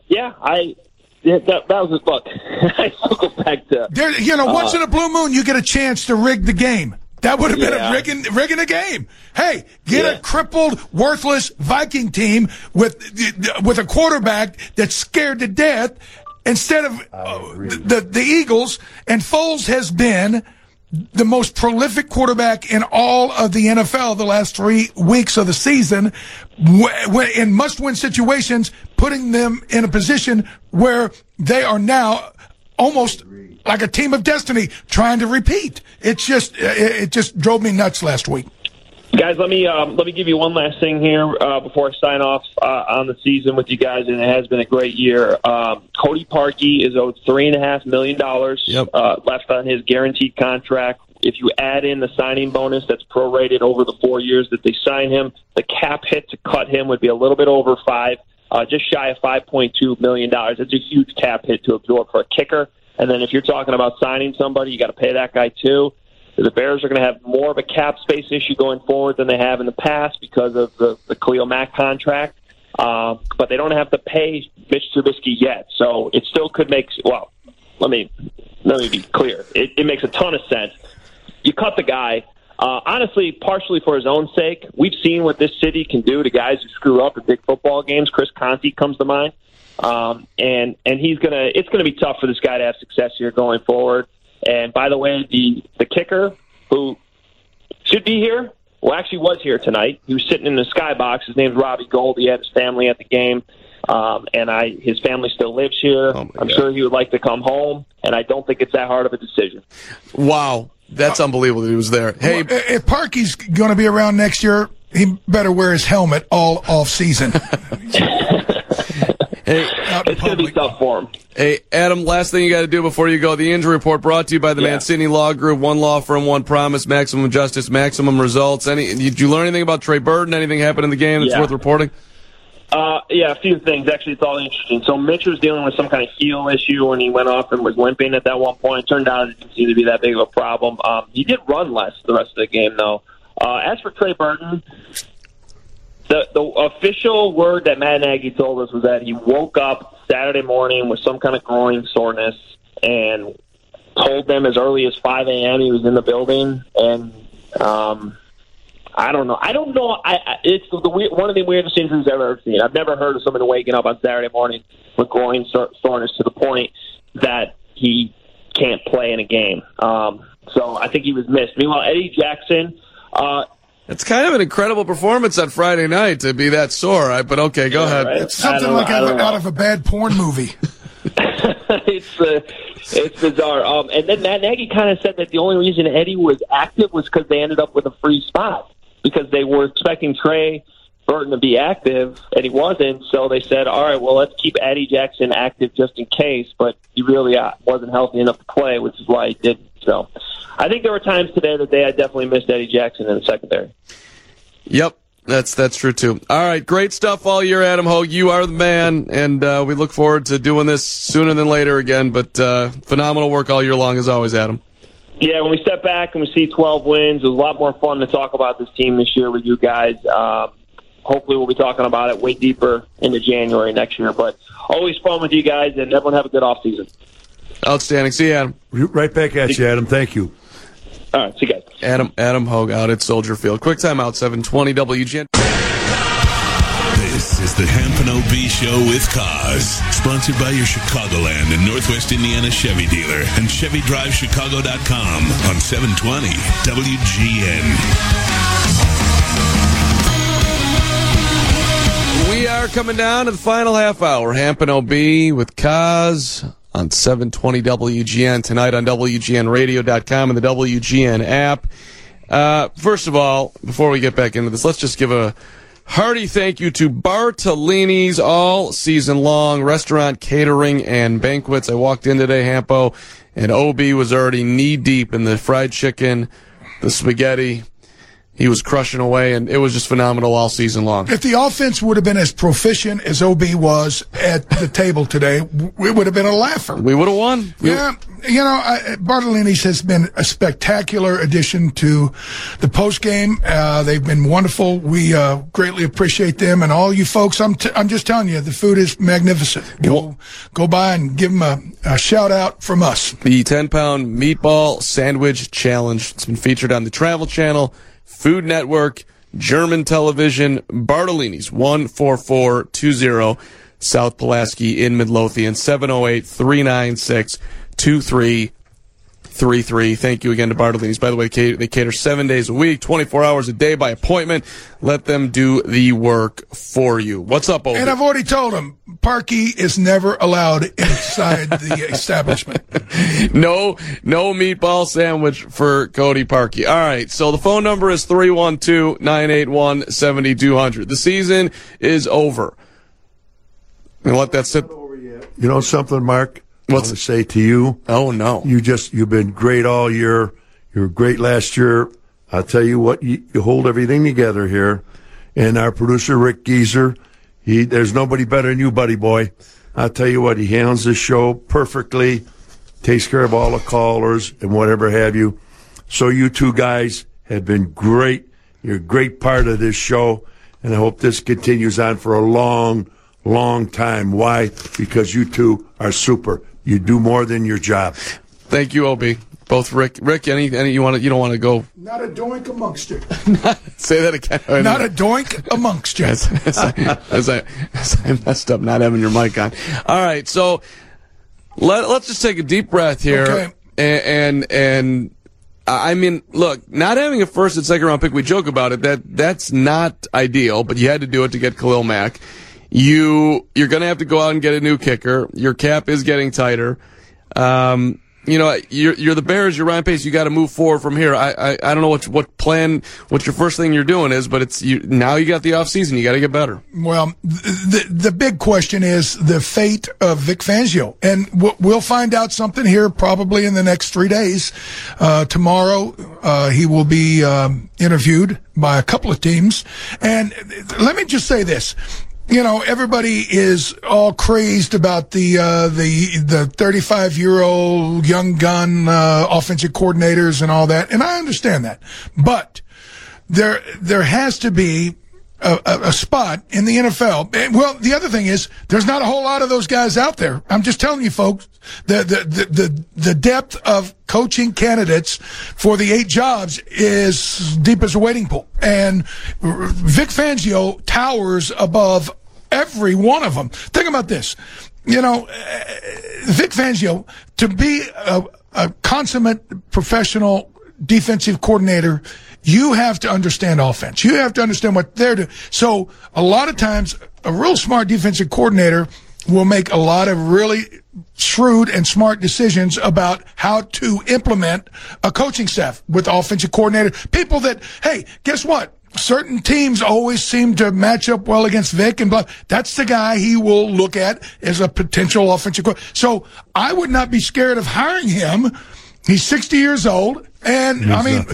Speaker 15: was his book. I circle back to
Speaker 5: once in a blue moon, you get a chance to rig the game. That would have been a rigging the game. Hey, get a crippled, worthless Viking team with a quarterback that's scared to death instead of the Eagles. And Foles has been the most prolific quarterback in all of the NFL the last 3 weeks of the season, in must-win situations, putting them in a position where they are now almost like a team of destiny trying to repeat. It just drove me nuts last week.
Speaker 15: Guys, let me give you one last thing here before I sign off on the season with you guys, and it has been a great year. Cody Parkey is owed $3.5 million left on his guaranteed contract. If you add in the signing bonus that's prorated over the 4 years that they sign him, the cap hit to cut him would be a little bit over just shy of $5.2 million. That's a huge cap hit to absorb for a kicker. And then if you're talking about signing somebody, you got to pay that guy too. The Bears are going to have more of a cap space issue going forward than they have in the past because of the Khalil Mack contract. But they don't have to pay Mitch Trubisky yet. So it still could make – well, let me be clear. It makes a ton of sense. You cut the guy, honestly, partially for his own sake. We've seen what this city can do to guys who screw up in big football games. Chris Conte comes to mind. And it's going to be tough for this guy to have success here going forward. And by the way, the kicker who should be here, well, actually was here tonight. He was sitting in the skybox. His name's Robbie Gould. He had his family at the game, his family still lives here. I'm sure he would like to come home, and I don't think it's that hard of a decision.
Speaker 4: Wow, that's unbelievable that he was there. Hey,
Speaker 5: if Parkey's going to be around next year, he better wear his helmet all off season.
Speaker 4: Hey,
Speaker 15: it's going to be tough for him.
Speaker 4: Hey, Adam, last thing you got to do before you go. The injury report brought to you by the Mancini Law Group. One law firm, one promise, maximum justice, maximum results. Did you learn anything about Trey Burton? Anything happened in the game that's worth reporting?
Speaker 15: Yeah, a few things. Actually, it's all interesting. So Mitch was dealing with some kind of heel issue when he went off and was limping at that one point. It turned out it didn't seem to be that big of a problem. He did run less the rest of the game, though. As for Trey Burton, the official word that Matt Nagy told us was that he woke up Saturday morning with some kind of groin soreness and told them as early as 5 a.m. he was in the building. And I don't know. It's one of the weirdest injuries I've ever seen. I've never heard of someone waking up on Saturday morning with groin soreness to the point that he can't play in a game. So I think he was missed. Meanwhile, Eddie Jackson.
Speaker 4: It's kind of an incredible performance on Friday night to be that sore. But okay, go ahead.
Speaker 15: Right?
Speaker 5: It's something like out of a bad porn movie.
Speaker 15: It's bizarre. And then Matt Nagy kind of said that the only reason Eddie was active was because they ended up with a free spot, because they were expecting Trey Burton to be active, and he wasn't. So they said, all right, well, let's keep Eddie Jackson active just in case, but he really wasn't healthy enough to play, which is why he didn't. So I think there were times today that they had definitely missed Eddie Jackson in the secondary.
Speaker 4: Yep. That's true, too. All right, great stuff all year, Adam Hogue. You are the man, and we look forward to doing this sooner than later again, but phenomenal work all year long, as always, Adam.
Speaker 15: Yeah, when we step back and we see 12 wins, it was a lot more fun to talk about this team this year with you guys. Hopefully we'll be talking about it way deeper into January next year, but always fun with you guys, and everyone have a good offseason.
Speaker 4: Outstanding. See you, Adam.
Speaker 6: Right back at you, Adam. Thank you.
Speaker 15: All right, see you guys.
Speaker 4: Adam Hogue out at Soldier Field. Quick timeout, 720 WGN.
Speaker 2: This is the Hampton OB Show with Cause, sponsored by your Chicagoland and Northwest Indiana Chevy dealer and ChevyDriveChicago.com on 720 WGN.
Speaker 4: We are coming down to the final half hour. Hampton OB with Cause on 720 WGN tonight on WGNradio.com and the WGN app. First of all, before we get back into this, let's just give a hearty thank you to Bartolini's all season long, restaurant, catering, and banquets. I walked in today, Hampo, and OB was already knee-deep in the fried chicken, the spaghetti. He was crushing away, and it was just phenomenal all season long.
Speaker 5: If the offense would have been as proficient as OB was at the table today, it would have been a laugher.
Speaker 4: We would have won.
Speaker 5: Yeah, Bartolini's has been a spectacular addition to the postgame. They've been wonderful. We greatly appreciate them, and all you folks. I'm just telling you, the food is magnificent. Go by and give them a shout out from us.
Speaker 4: The 10-pound meatball sandwich challenge. It's been featured on the Travel Channel, Food Network, German television. Bartolini's, 14420 South Pulaski in Midlothian, 708-396-2333. Thank you again to Bartolini's. By the way, they cater 7 days a week, 24 hours a day by appointment. Let them do the work for you. What's up, Obi?
Speaker 5: And I've already told him, Parkey is never allowed inside the establishment.
Speaker 4: No meatball sandwich for Cody Parkey. All right, so the phone number is 312-981-7200. The season is over. And let that sit.
Speaker 6: You know something, Mark?
Speaker 4: What's
Speaker 6: to say to you?
Speaker 4: Oh, no.
Speaker 6: You've been great all year. You were great last year. I'll tell you what, you hold everything together here. And our producer, Rick Geezer, there's nobody better than you, buddy boy. I'll tell you what, he handles this show perfectly, takes care of all the callers and whatever have you. So you two guys have been great. You're a great part of this show. And I hope this continues on for a long, long time. Why? Because you two are super. You do more than your job.
Speaker 4: Thank you, Obi. Both Rick, any you don't want to go.
Speaker 5: Not a doink amongst you.
Speaker 4: Say that again.
Speaker 5: Not a doink amongst you.
Speaker 4: As I messed up not having your mic on. All right, so let's just take a deep breath here.
Speaker 5: Okay.
Speaker 4: And I mean, look, not having a first and second round pick, we joke about it. That's not ideal, but you had to do it to get Khalil Mack. You're going to have to go out and get a new kicker. Your cap is getting tighter. You're the Bears. You're Ryan Pace. You got to move forward from here. I don't know what your first thing you're doing is, but now you got the off season. You got to get better.
Speaker 5: Well, the big question is the fate of Vic Fangio, and we'll find out something here probably in the next 3 days. Tomorrow, he will be interviewed by a couple of teams, and let me just say this. everybody is all crazed about the 35-year-old young gun offensive coordinators and all that, and I understand that. But there has to be a spot in the NFL. Well, the other thing is there's not a whole lot of those guys out there. I'm just telling you, folks, the depth of coaching candidates for the 8 jobs is deep as a wading pool. And Vic Fangio towers above every one of them. Think about this. Vic Fangio, to be a consummate professional defensive coordinator, you have to understand offense. You have to understand what they're doing. So a lot of times, a real smart defensive coordinator will make a lot of really shrewd and smart decisions about how to implement a coaching staff with offensive coordinator. People that, hey, guess what? Certain teams always seem to match up well against Vic and blah. That's the guy he will look at as a potential offensive coordinator. So I would not be scared of hiring him. He's 60 years old, and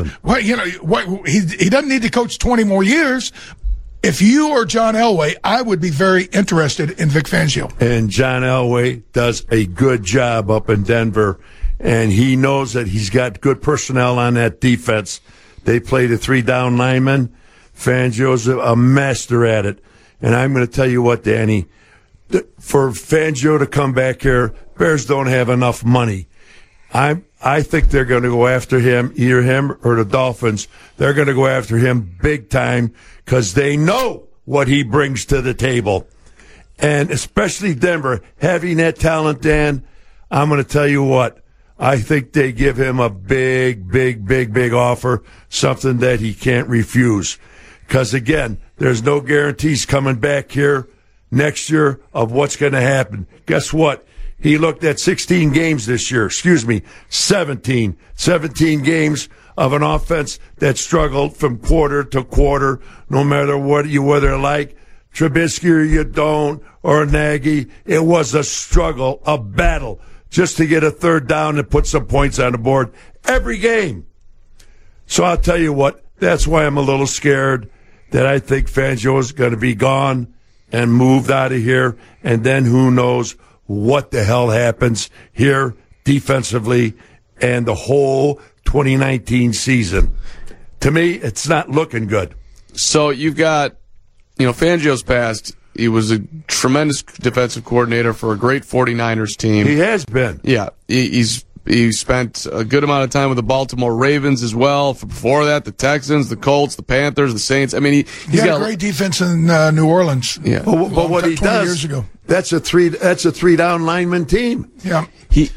Speaker 5: he doesn't need to coach 20 more years. If you or John Elway, I would be very interested in Vic Fangio.
Speaker 6: And John Elway does a good job up in Denver, and he knows that he's got good personnel on that defense. They play the 3-down linemen. Fangio's a master at it. And I'm going to tell you what, Danny, for Fangio to come back here, Bears don't have enough money. I think they're going to go after him, either him or the Dolphins. They're going to go after him big time because they know what he brings to the table. And especially Denver, having that talent, Dan, I'm going to tell you what, I think they give him a big offer, something that he can't refuse. Because, again, there's no guarantees coming back here next year of what's going to happen. Guess what? He looked at 16 games this year. 17 games of an offense that struggled from quarter to quarter, no matter what you whether like Trubisky or you don't, or Nagy. It was a struggle, a battle, just to get a third down and put some points on the board every game. So I'll tell you what, that's why I'm a little scared that I think Fangio is going to be gone and moved out of here, and then who knows what the hell happens here defensively and the whole 2019 season. To me, it's not looking good.
Speaker 4: So you've got, Fangio's past. He was a tremendous defensive coordinator for a great 49ers team.
Speaker 6: He has been.
Speaker 4: Yeah. He spent a good amount of time with the Baltimore Ravens as well. Before that, the Texans, the Colts, the Panthers, the Saints. I mean,
Speaker 5: he's got a great defense in New Orleans.
Speaker 4: Yeah.
Speaker 6: But what he does,
Speaker 5: years ago.
Speaker 6: That's a 3-down lineman team.
Speaker 5: Yeah.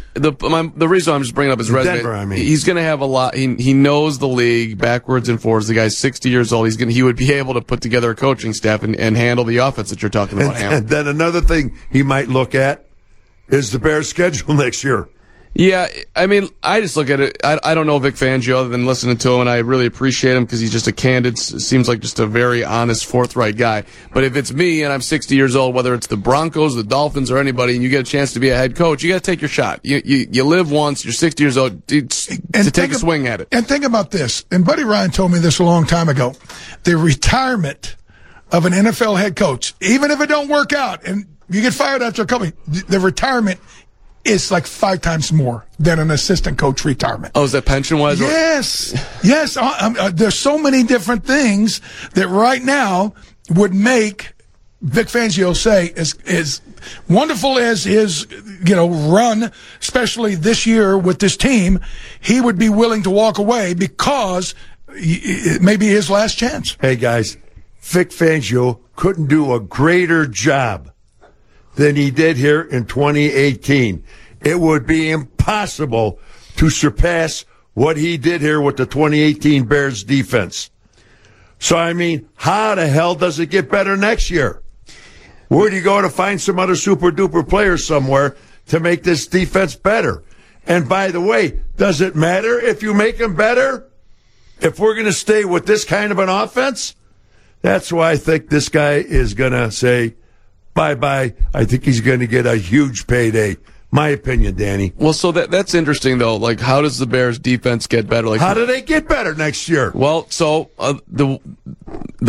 Speaker 4: The reason I'm just bringing up his resume,
Speaker 6: Denver,
Speaker 4: he's going to have a lot. He knows the league backwards and forwards. The guy's 60 years old. He would be able to put together a coaching staff and handle the offense that you're talking about.
Speaker 6: And then another thing he might look at is the Bears' schedule next year.
Speaker 4: Yeah, I mean, I just look at it. I don't know Vic Fangio other than listening to him, and I really appreciate him because he's just a candid, seems like just a very honest, forthright guy. But if it's me and I'm 60 years old, whether it's the Broncos, the Dolphins, or anybody, and you get a chance to be a head coach, you got to take your shot. You live once, you're 60 years old, to take a swing at it.
Speaker 5: And think about this, and Buddy Ryan told me this a long time ago, the retirement of an NFL head coach, even if it don't work out, and you get fired after a couple, the retirement is like 5 times more than an assistant coach retirement.
Speaker 4: Oh, is that pension-wise?
Speaker 5: Yes. Yes. There's so many different things that right now would make Vic Fangio say, as wonderful as his, run, especially this year with this team, he would be willing to walk away because it may be his last chance.
Speaker 6: Hey, guys, Vic Fangio couldn't do a greater job than he did here in 2018. It would be impossible to surpass what he did here with the 2018 Bears defense. So, I mean, how the hell does it get better next year? Where do you go to find some other super-duper players somewhere to make this defense better? And by the way, does it matter if you make them better? If we're going to stay with this kind of an offense? That's why I think this guy is going to say, bye-bye. I think he's going to get a huge payday. My opinion, Danny.
Speaker 4: Well, so that's interesting, though. Like, how does the Bears' defense get better? Like,
Speaker 6: how do they get better next year?
Speaker 4: Well, so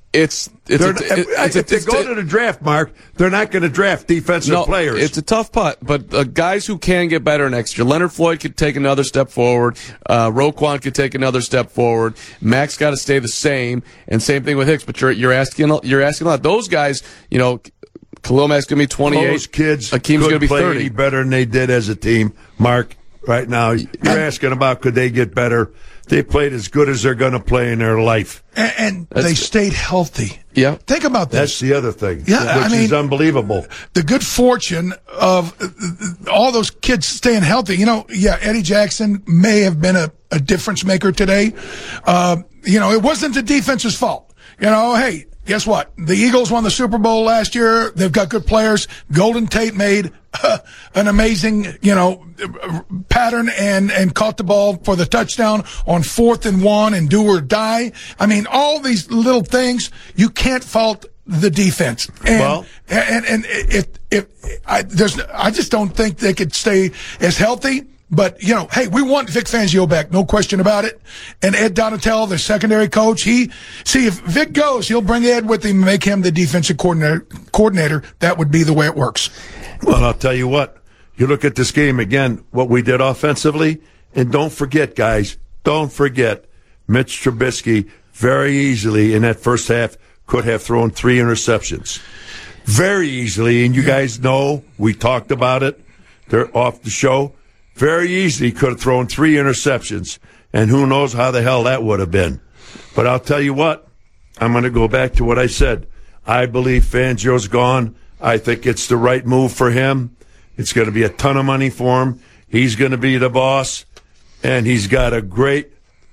Speaker 6: If they go to the draft, Mark, they're not going to draft defensive players.
Speaker 4: It's a tough putt, but guys who can get better next year. Leonard Floyd could take another step forward. Roquan could take another step forward. Max got to stay the same, and same thing with Hicks. But you're asking a lot. Those guys, Khalil Mack's going to be 28.
Speaker 6: Those kids
Speaker 4: Akeem's going to be
Speaker 6: play
Speaker 4: 30.
Speaker 6: any better than they did as a team, Mark. Right now, you're asking about could they get better? They played as good as they're going to play in their life.
Speaker 5: And they stayed healthy.
Speaker 4: Yeah.
Speaker 5: Think about this.
Speaker 6: That's the other thing, which is unbelievable.
Speaker 5: The good fortune of all those kids staying healthy. Eddie Jackson may have been a difference maker today. It wasn't the defense's fault. Hey, guess what? The Eagles won the Super Bowl last year. They've got good players. Golden Tate made an amazing, pattern and caught the ball for the touchdown on 4th and 1 and do or die. I mean, all these little things, you can't fault the defense. I just don't think they could stay as healthy. But, hey, we want Vic Fangio back, no question about it. And Ed Donatell, the secondary coach, if Vic goes, he'll bring Ed with him and make him the defensive coordinator. That would be the way it works.
Speaker 6: Well, I'll tell you what. You look at this game again, what we did offensively, and don't forget, guys, Mitch Trubisky very easily in that first half could have thrown 3 interceptions. Very easily, and you guys know, we talked about it. They're off the show. Very easily could have thrown 3 interceptions, and who knows how the hell that would have been. But I'll tell you what, I'm going to go back to what I said. I believe Fangio's gone. I think it's the right move for him. It's going to be a ton of money for him. He's going to be the boss, and he's got a great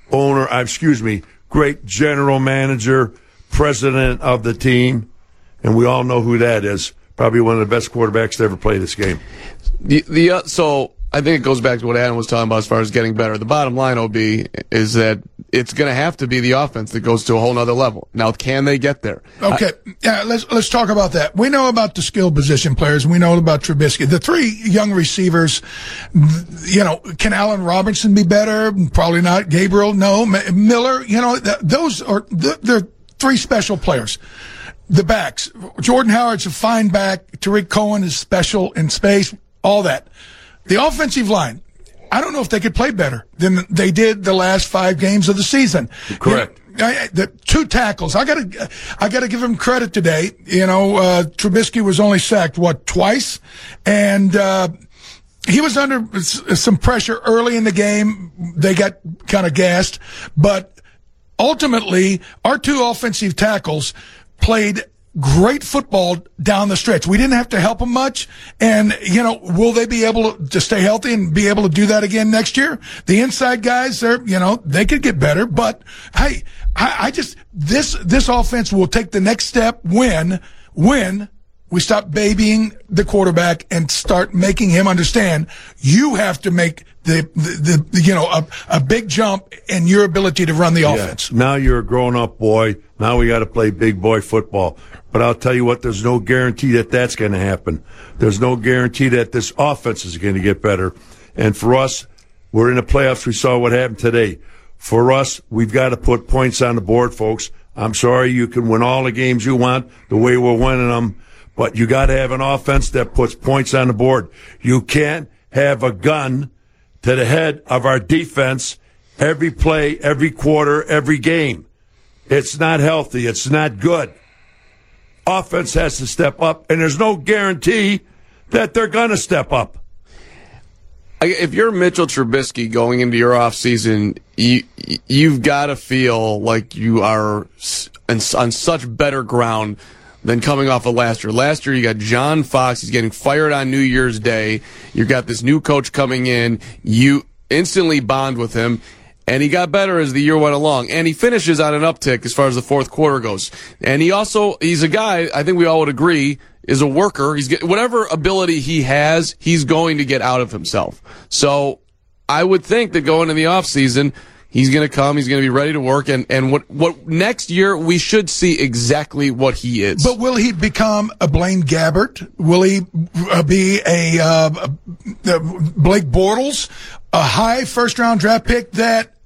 Speaker 6: great general manager, president of the team, and we all know who that is. Probably one of the best quarterbacks to ever play this game.
Speaker 4: So I think it goes back to what Adam was talking about as far as getting better. The bottom line, OB, is that it's going to have to be the offense that goes to a whole nother level. Now, can they get there?
Speaker 5: Okay, let's talk about that. We know about the skill position players. We know about Trubisky. The 3 young receivers, can Allen Robinson be better? Probably not. Gabriel, no. Miller, those are they're 3 special players. The backs, Jordan Howard's a fine back. Tariq Cohen is special in space. All that. The offensive line, I don't know if they could play better than they did the last 5 games of the season.
Speaker 6: Correct.
Speaker 5: The 2 tackles, I gotta give him credit today. Trubisky was only sacked, twice? And, he was under some pressure early in the game. They got kind of gassed, but ultimately our 2 offensive tackles played great football down the stretch. We didn't have to help them much. And, will they be able to stay healthy and be able to do that again next year? The inside guys, they could get better. But, hey, this offense will take the next step when we stop babying the quarterback and start making him understand you have to make a big jump in your ability to run the offense.
Speaker 6: Now you're a grown-up boy. Now we got to play big boy football. But I'll tell you what, there's no guarantee that that's going to happen. There's no guarantee that this offense is going to get better. And for us, we're in the playoffs. We saw what happened today. For us, we've got to put points on the board, folks. I'm sorry, you can win all the games you want the way we're winning them, but you got to have an offense that puts points on the board. You can't have a gun to the head of our defense every play, every quarter, every game. It's not healthy. It's not good. Offense has to step up, and there's no guarantee that they're going to step up.
Speaker 4: If you're Mitchell Trubisky going into your offseason, you've got to feel like you are on such better ground than coming off of last year. Last year, you got John Fox. He's getting fired on New Year's Day. You got this new coach coming in. You instantly bond with him. And he got better as the year went along. And he finishes on an uptick as far as the 4th quarter goes. And he's a guy, I think we all would agree, is a worker. Whatever ability he has, he's going to get out of himself. So I would think that going into the offseason, he's going to come, he's going to be ready to work. And what next year, we should see exactly what he is.
Speaker 5: But will he become a Blaine Gabbert? Will he be a Blake Bortles? A high first-round draft pick that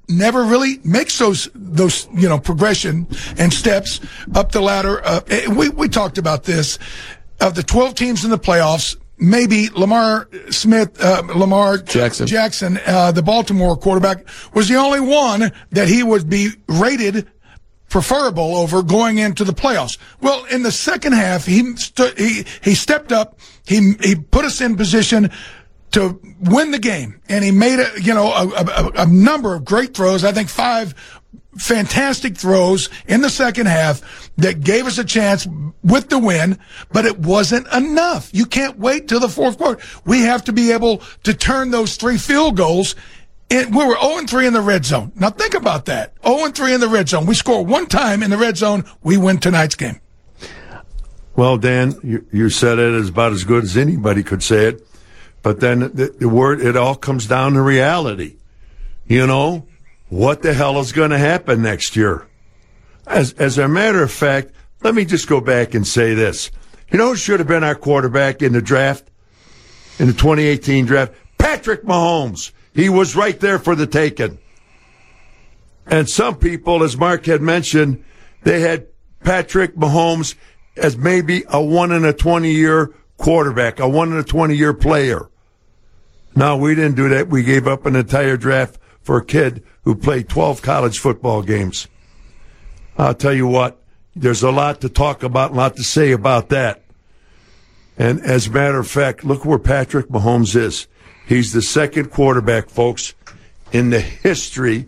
Speaker 5: never really makes those progression and steps up the ladder. We talked about this. Of the 12 teams in the playoffs, maybe Lamar Jackson, the Baltimore quarterback, was the only one that he would be rated preferable over going into the playoffs. Well, in the second half, he stepped up. He put us in position to win the game, and he made a number of great throws. I think 5 fantastic throws in the second half that gave us a chance with the win, but it wasn't enough. You can't wait till the fourth quarter. We have to be able to turn those 3 field goals. And we were 0-3 in the red zone. Now think about that. 0-3 in the red zone. We score one time in the red zone, we win tonight's game.
Speaker 6: Well, Dan, you said it is about as good as anybody could say it. But then the word, it all comes down to reality. What the hell is going to happen next year? As a matter of fact, let me just go back and say this. Who should have been our quarterback in the draft, in the 2018 draft? Patrick Mahomes. He was right there for the taking. And some people, as Mark had mentioned, they had Patrick Mahomes as maybe a 1-in-a-20-year quarterback, a 1-in-a-20-year player. No, we didn't do that. We gave up an entire draft for a kid who played 12 college football games. I'll tell you what, there's a lot to talk about, a lot to say about that. And as a matter of fact, look where Patrick Mahomes is. He's the second quarterback, folks, in the history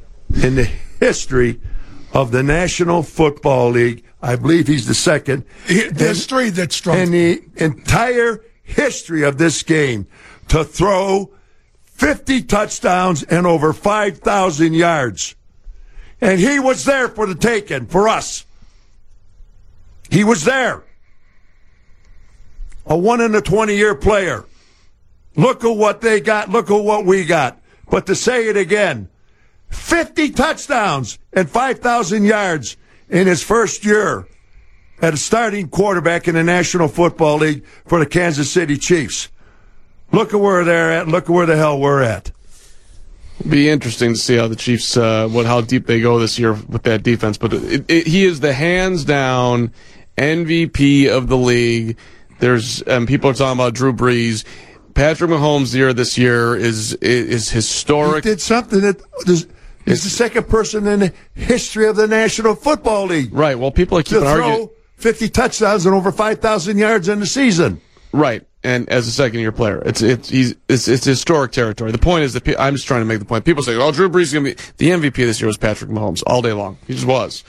Speaker 6: of the National Football League. I believe he's the second.
Speaker 5: There's 3 that's strong.
Speaker 6: In the entire history of this game to throw 50 touchdowns and over 5,000 yards. And he was there for the taking, for us. He was there. A 1-in-a-20-year player. Look at what they got. Look at what we got. But to say it again, 50 touchdowns and 5,000 yards in his first year at a starting quarterback in the National Football League for the Kansas City Chiefs. Look at where they're at. Look at where the hell we're at.
Speaker 4: Be interesting to see how the Chiefs, how deep they go this year with that defense. But he is the hands down MVP of the league. There's people are talking about Drew Brees. Patrick Mahomes' year this year is historic.
Speaker 6: He did something that is the second person in the history of the National Football League.
Speaker 4: Right. Well, people are keeping arguing.
Speaker 6: To throw 50 touchdowns and over 5,000 yards in the season.
Speaker 4: Right. And as a second-year player, it's historic territory. The point is that I'm just trying to make the point. People say, "Oh, Drew Brees is going to be the MVP this year." Was Patrick Mahomes all day long? He just was.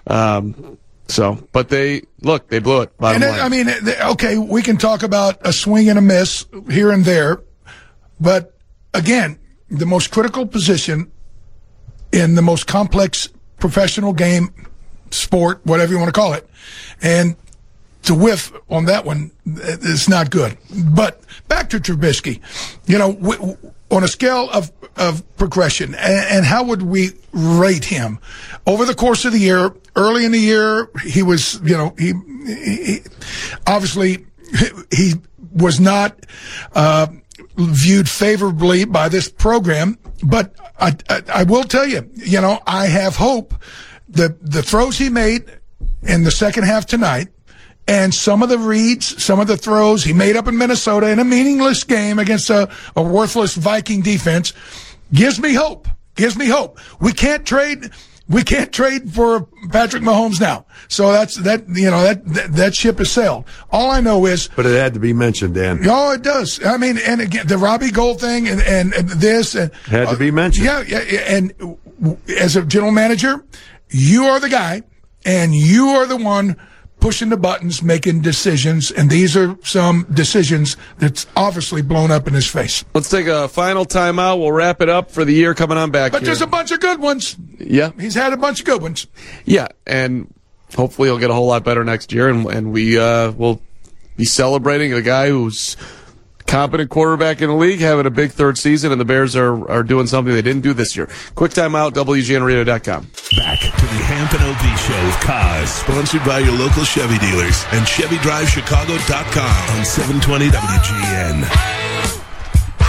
Speaker 4: But they blew it.
Speaker 5: Okay, we can talk about a swing and a miss here and there, but again, the most critical position in the most complex professional game, sport, whatever you want to call it, and to whiff on that one is not good. But back to Trubisky, on a scale of progression, and how would we rate him over the course of the year? Early in the year, he was, he obviously he was not viewed favorably by this program. But I will tell you, I have hope that the throws he made in the second half tonight, and some of the reads, some of the throws he made up in Minnesota in a meaningless game against a worthless Viking defense, gives me hope. We can't trade for Patrick Mahomes now. So that ship has sailed. All I know is.
Speaker 6: But it had to be mentioned, Dan.
Speaker 5: Oh, it does. I mean, and again, the Robbie Gould thing and this.
Speaker 6: Had to be mentioned.
Speaker 5: Yeah. And as a general manager, you are the guy, and you are the one pushing the buttons, making decisions, and these are some decisions that's obviously blown up in his face.
Speaker 4: Let's take a final timeout. We'll wrap it up for the year coming on back.
Speaker 5: But there's a bunch of good ones.
Speaker 4: Yeah.
Speaker 5: He's had a bunch of good ones.
Speaker 4: Yeah, and hopefully he'll get a whole lot better next year, and we will be celebrating a guy who's competent quarterback in the league, having a big third season, and the Bears are doing something they didn't do this year. Quick timeout, WGNRadio.com.
Speaker 2: Back to the Hampton OB Show with Kaz, sponsored by your local Chevy dealers and ChevyDriveChicago.com on 720 WGN.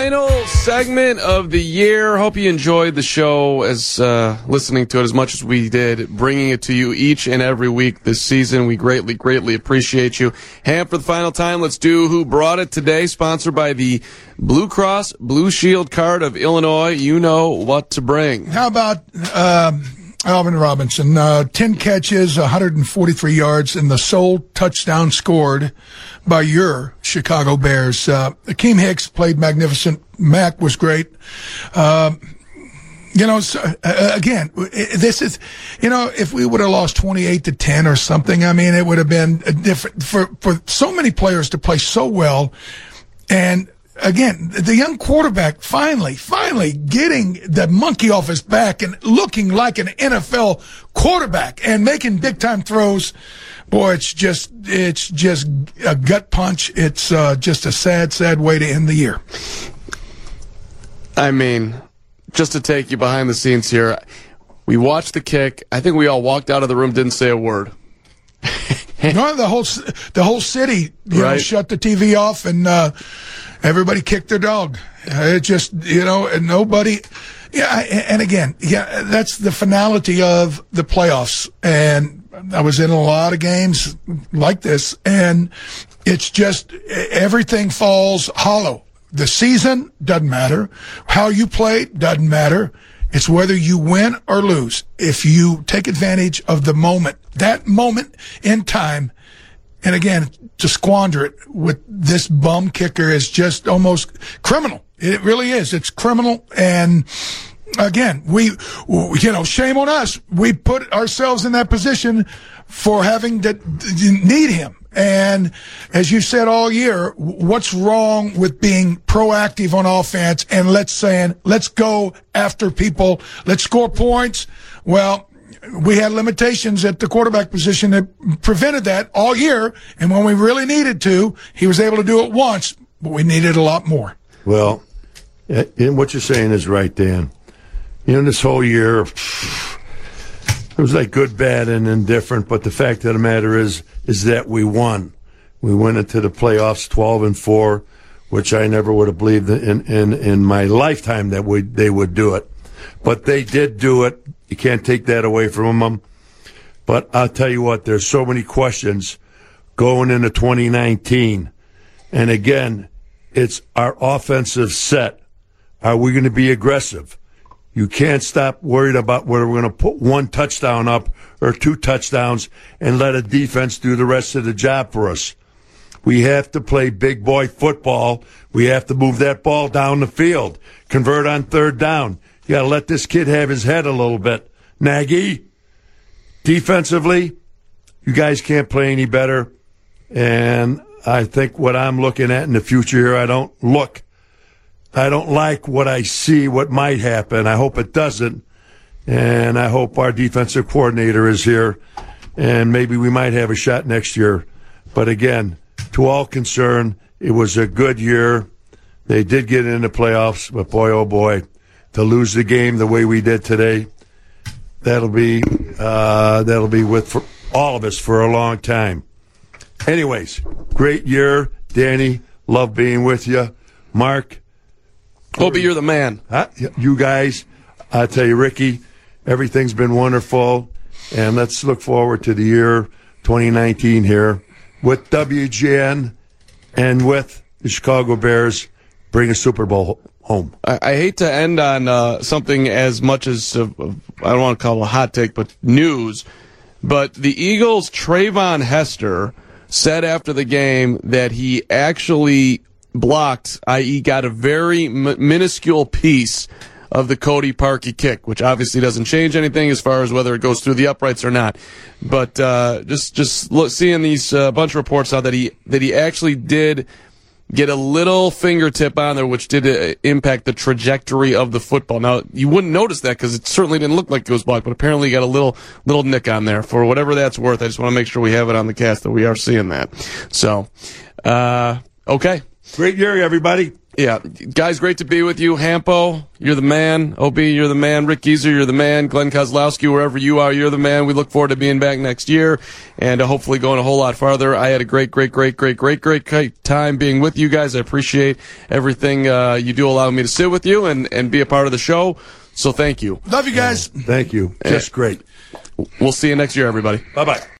Speaker 4: final segment of the year. Hope you enjoyed the show as listening to it as much as we did, bringing it to you each and every week this season. We greatly, greatly appreciate you. Ham, for the final time, let's do Who Brought It Today, sponsored by the Blue Cross Blue Shield Card of Illinois. You know what to bring.
Speaker 5: How about Alvin Robinson? 10 catches, 143 yards, and the sole touchdown scored by your Chicago Bears. Akeem Hicks played magnificent. Mack was great. Again, this is, if we would have lost 28-10 or something, I mean, it would have been different for so many players to play so well. And again, the young quarterback finally getting the monkey off his back and looking like an NFL quarterback and making big time throws. Boy, it's just a gut punch. It's just a sad way to end the year.
Speaker 4: I mean, just to take you behind the scenes here, we watched the kick. I think we all walked out of the room, didn't say a word.
Speaker 5: No, the whole city, shut the TV off and everybody kicked their dog. It just, and nobody. Yeah, and again, that's the finality of the playoffs. And I was in a lot of games like this, and it's just everything falls hollow. The season doesn't matter. How you play doesn't matter. It's whether you win or lose. If you take advantage of the moment, that moment in time, and again, to squander it with this bum kicker is just almost criminal. It really is. It's criminal. And again, shame on us. We put ourselves in that position for having to need him. And as you said all year, what's wrong with being proactive on offense and let's go after people, let's score points? Well, we had limitations at the quarterback position that prevented that all year. And when we really needed to, he was able to do it once, but we needed a lot more.
Speaker 6: Well, and what you're saying is right, Dan. This whole year, it was like good, bad, and indifferent. But the fact of the matter is that we won. We went into the playoffs 12-4, which I never would have believed in my lifetime that they would do it. But they did do it. You can't take that away from them. But I'll tell you what, there's so many questions going into 2019. And again, it's our offensive set. Are we going to be aggressive? You can't stop worried about whether we're going to put one touchdown up or two touchdowns and let a defense do the rest of the job for us. We have to play big boy football. We have to move that ball down the field, convert on third down. You got to let this kid have his head a little bit. Nagy, defensively, you guys can't play any better. And I think what I'm looking at in the future here, I don't like what I see, what might happen. I hope it doesn't. And I hope our defensive coordinator is here. And maybe we might have a shot next year. But again, to all concerned, it was a good year. They did get into playoffs, but boy, oh boy, to lose the game the way we did today, that'll be with all of us for a long time. Anyways, great year, Danny. Love being with you. Mark.
Speaker 4: Hobie, you're the man.
Speaker 6: You guys, I tell you, Ricky, everything's been wonderful. And let's look forward to the year 2019 here with WGN and with the Chicago Bears bring a Super Bowl home.
Speaker 4: I hate to end on something as much as, I don't want to call it a hot take, but news. But the Eagles' Trayvon Hester said after the game that he actually blocked, i.e. got a very minuscule piece of the Cody Parkey kick, which obviously doesn't change anything as far as whether it goes through the uprights or not. But seeing these bunch of reports out that he actually did get a little fingertip on there, which did impact the trajectory of the football. Now, you wouldn't notice that because it certainly didn't look like it was blocked, but apparently you got a little nick on there. For whatever that's worth, I just want to make sure we have it on the cast that we are seeing that. So, okay.
Speaker 6: Great year, everybody.
Speaker 4: Yeah, guys, great to be with you. Hampo, you're the man. OB, you're the man. Rick Gieser, you're the man. Glenn Kozlowski, wherever you are, you're the man. We look forward to being back next year and hopefully going a whole lot farther. I had a great time being with you guys. I appreciate everything you do, allowing me to sit with you and be a part of the show. So thank you.
Speaker 5: Love you guys.
Speaker 6: Thank you. Just great.
Speaker 4: We'll see you next year, everybody.
Speaker 6: Bye-bye.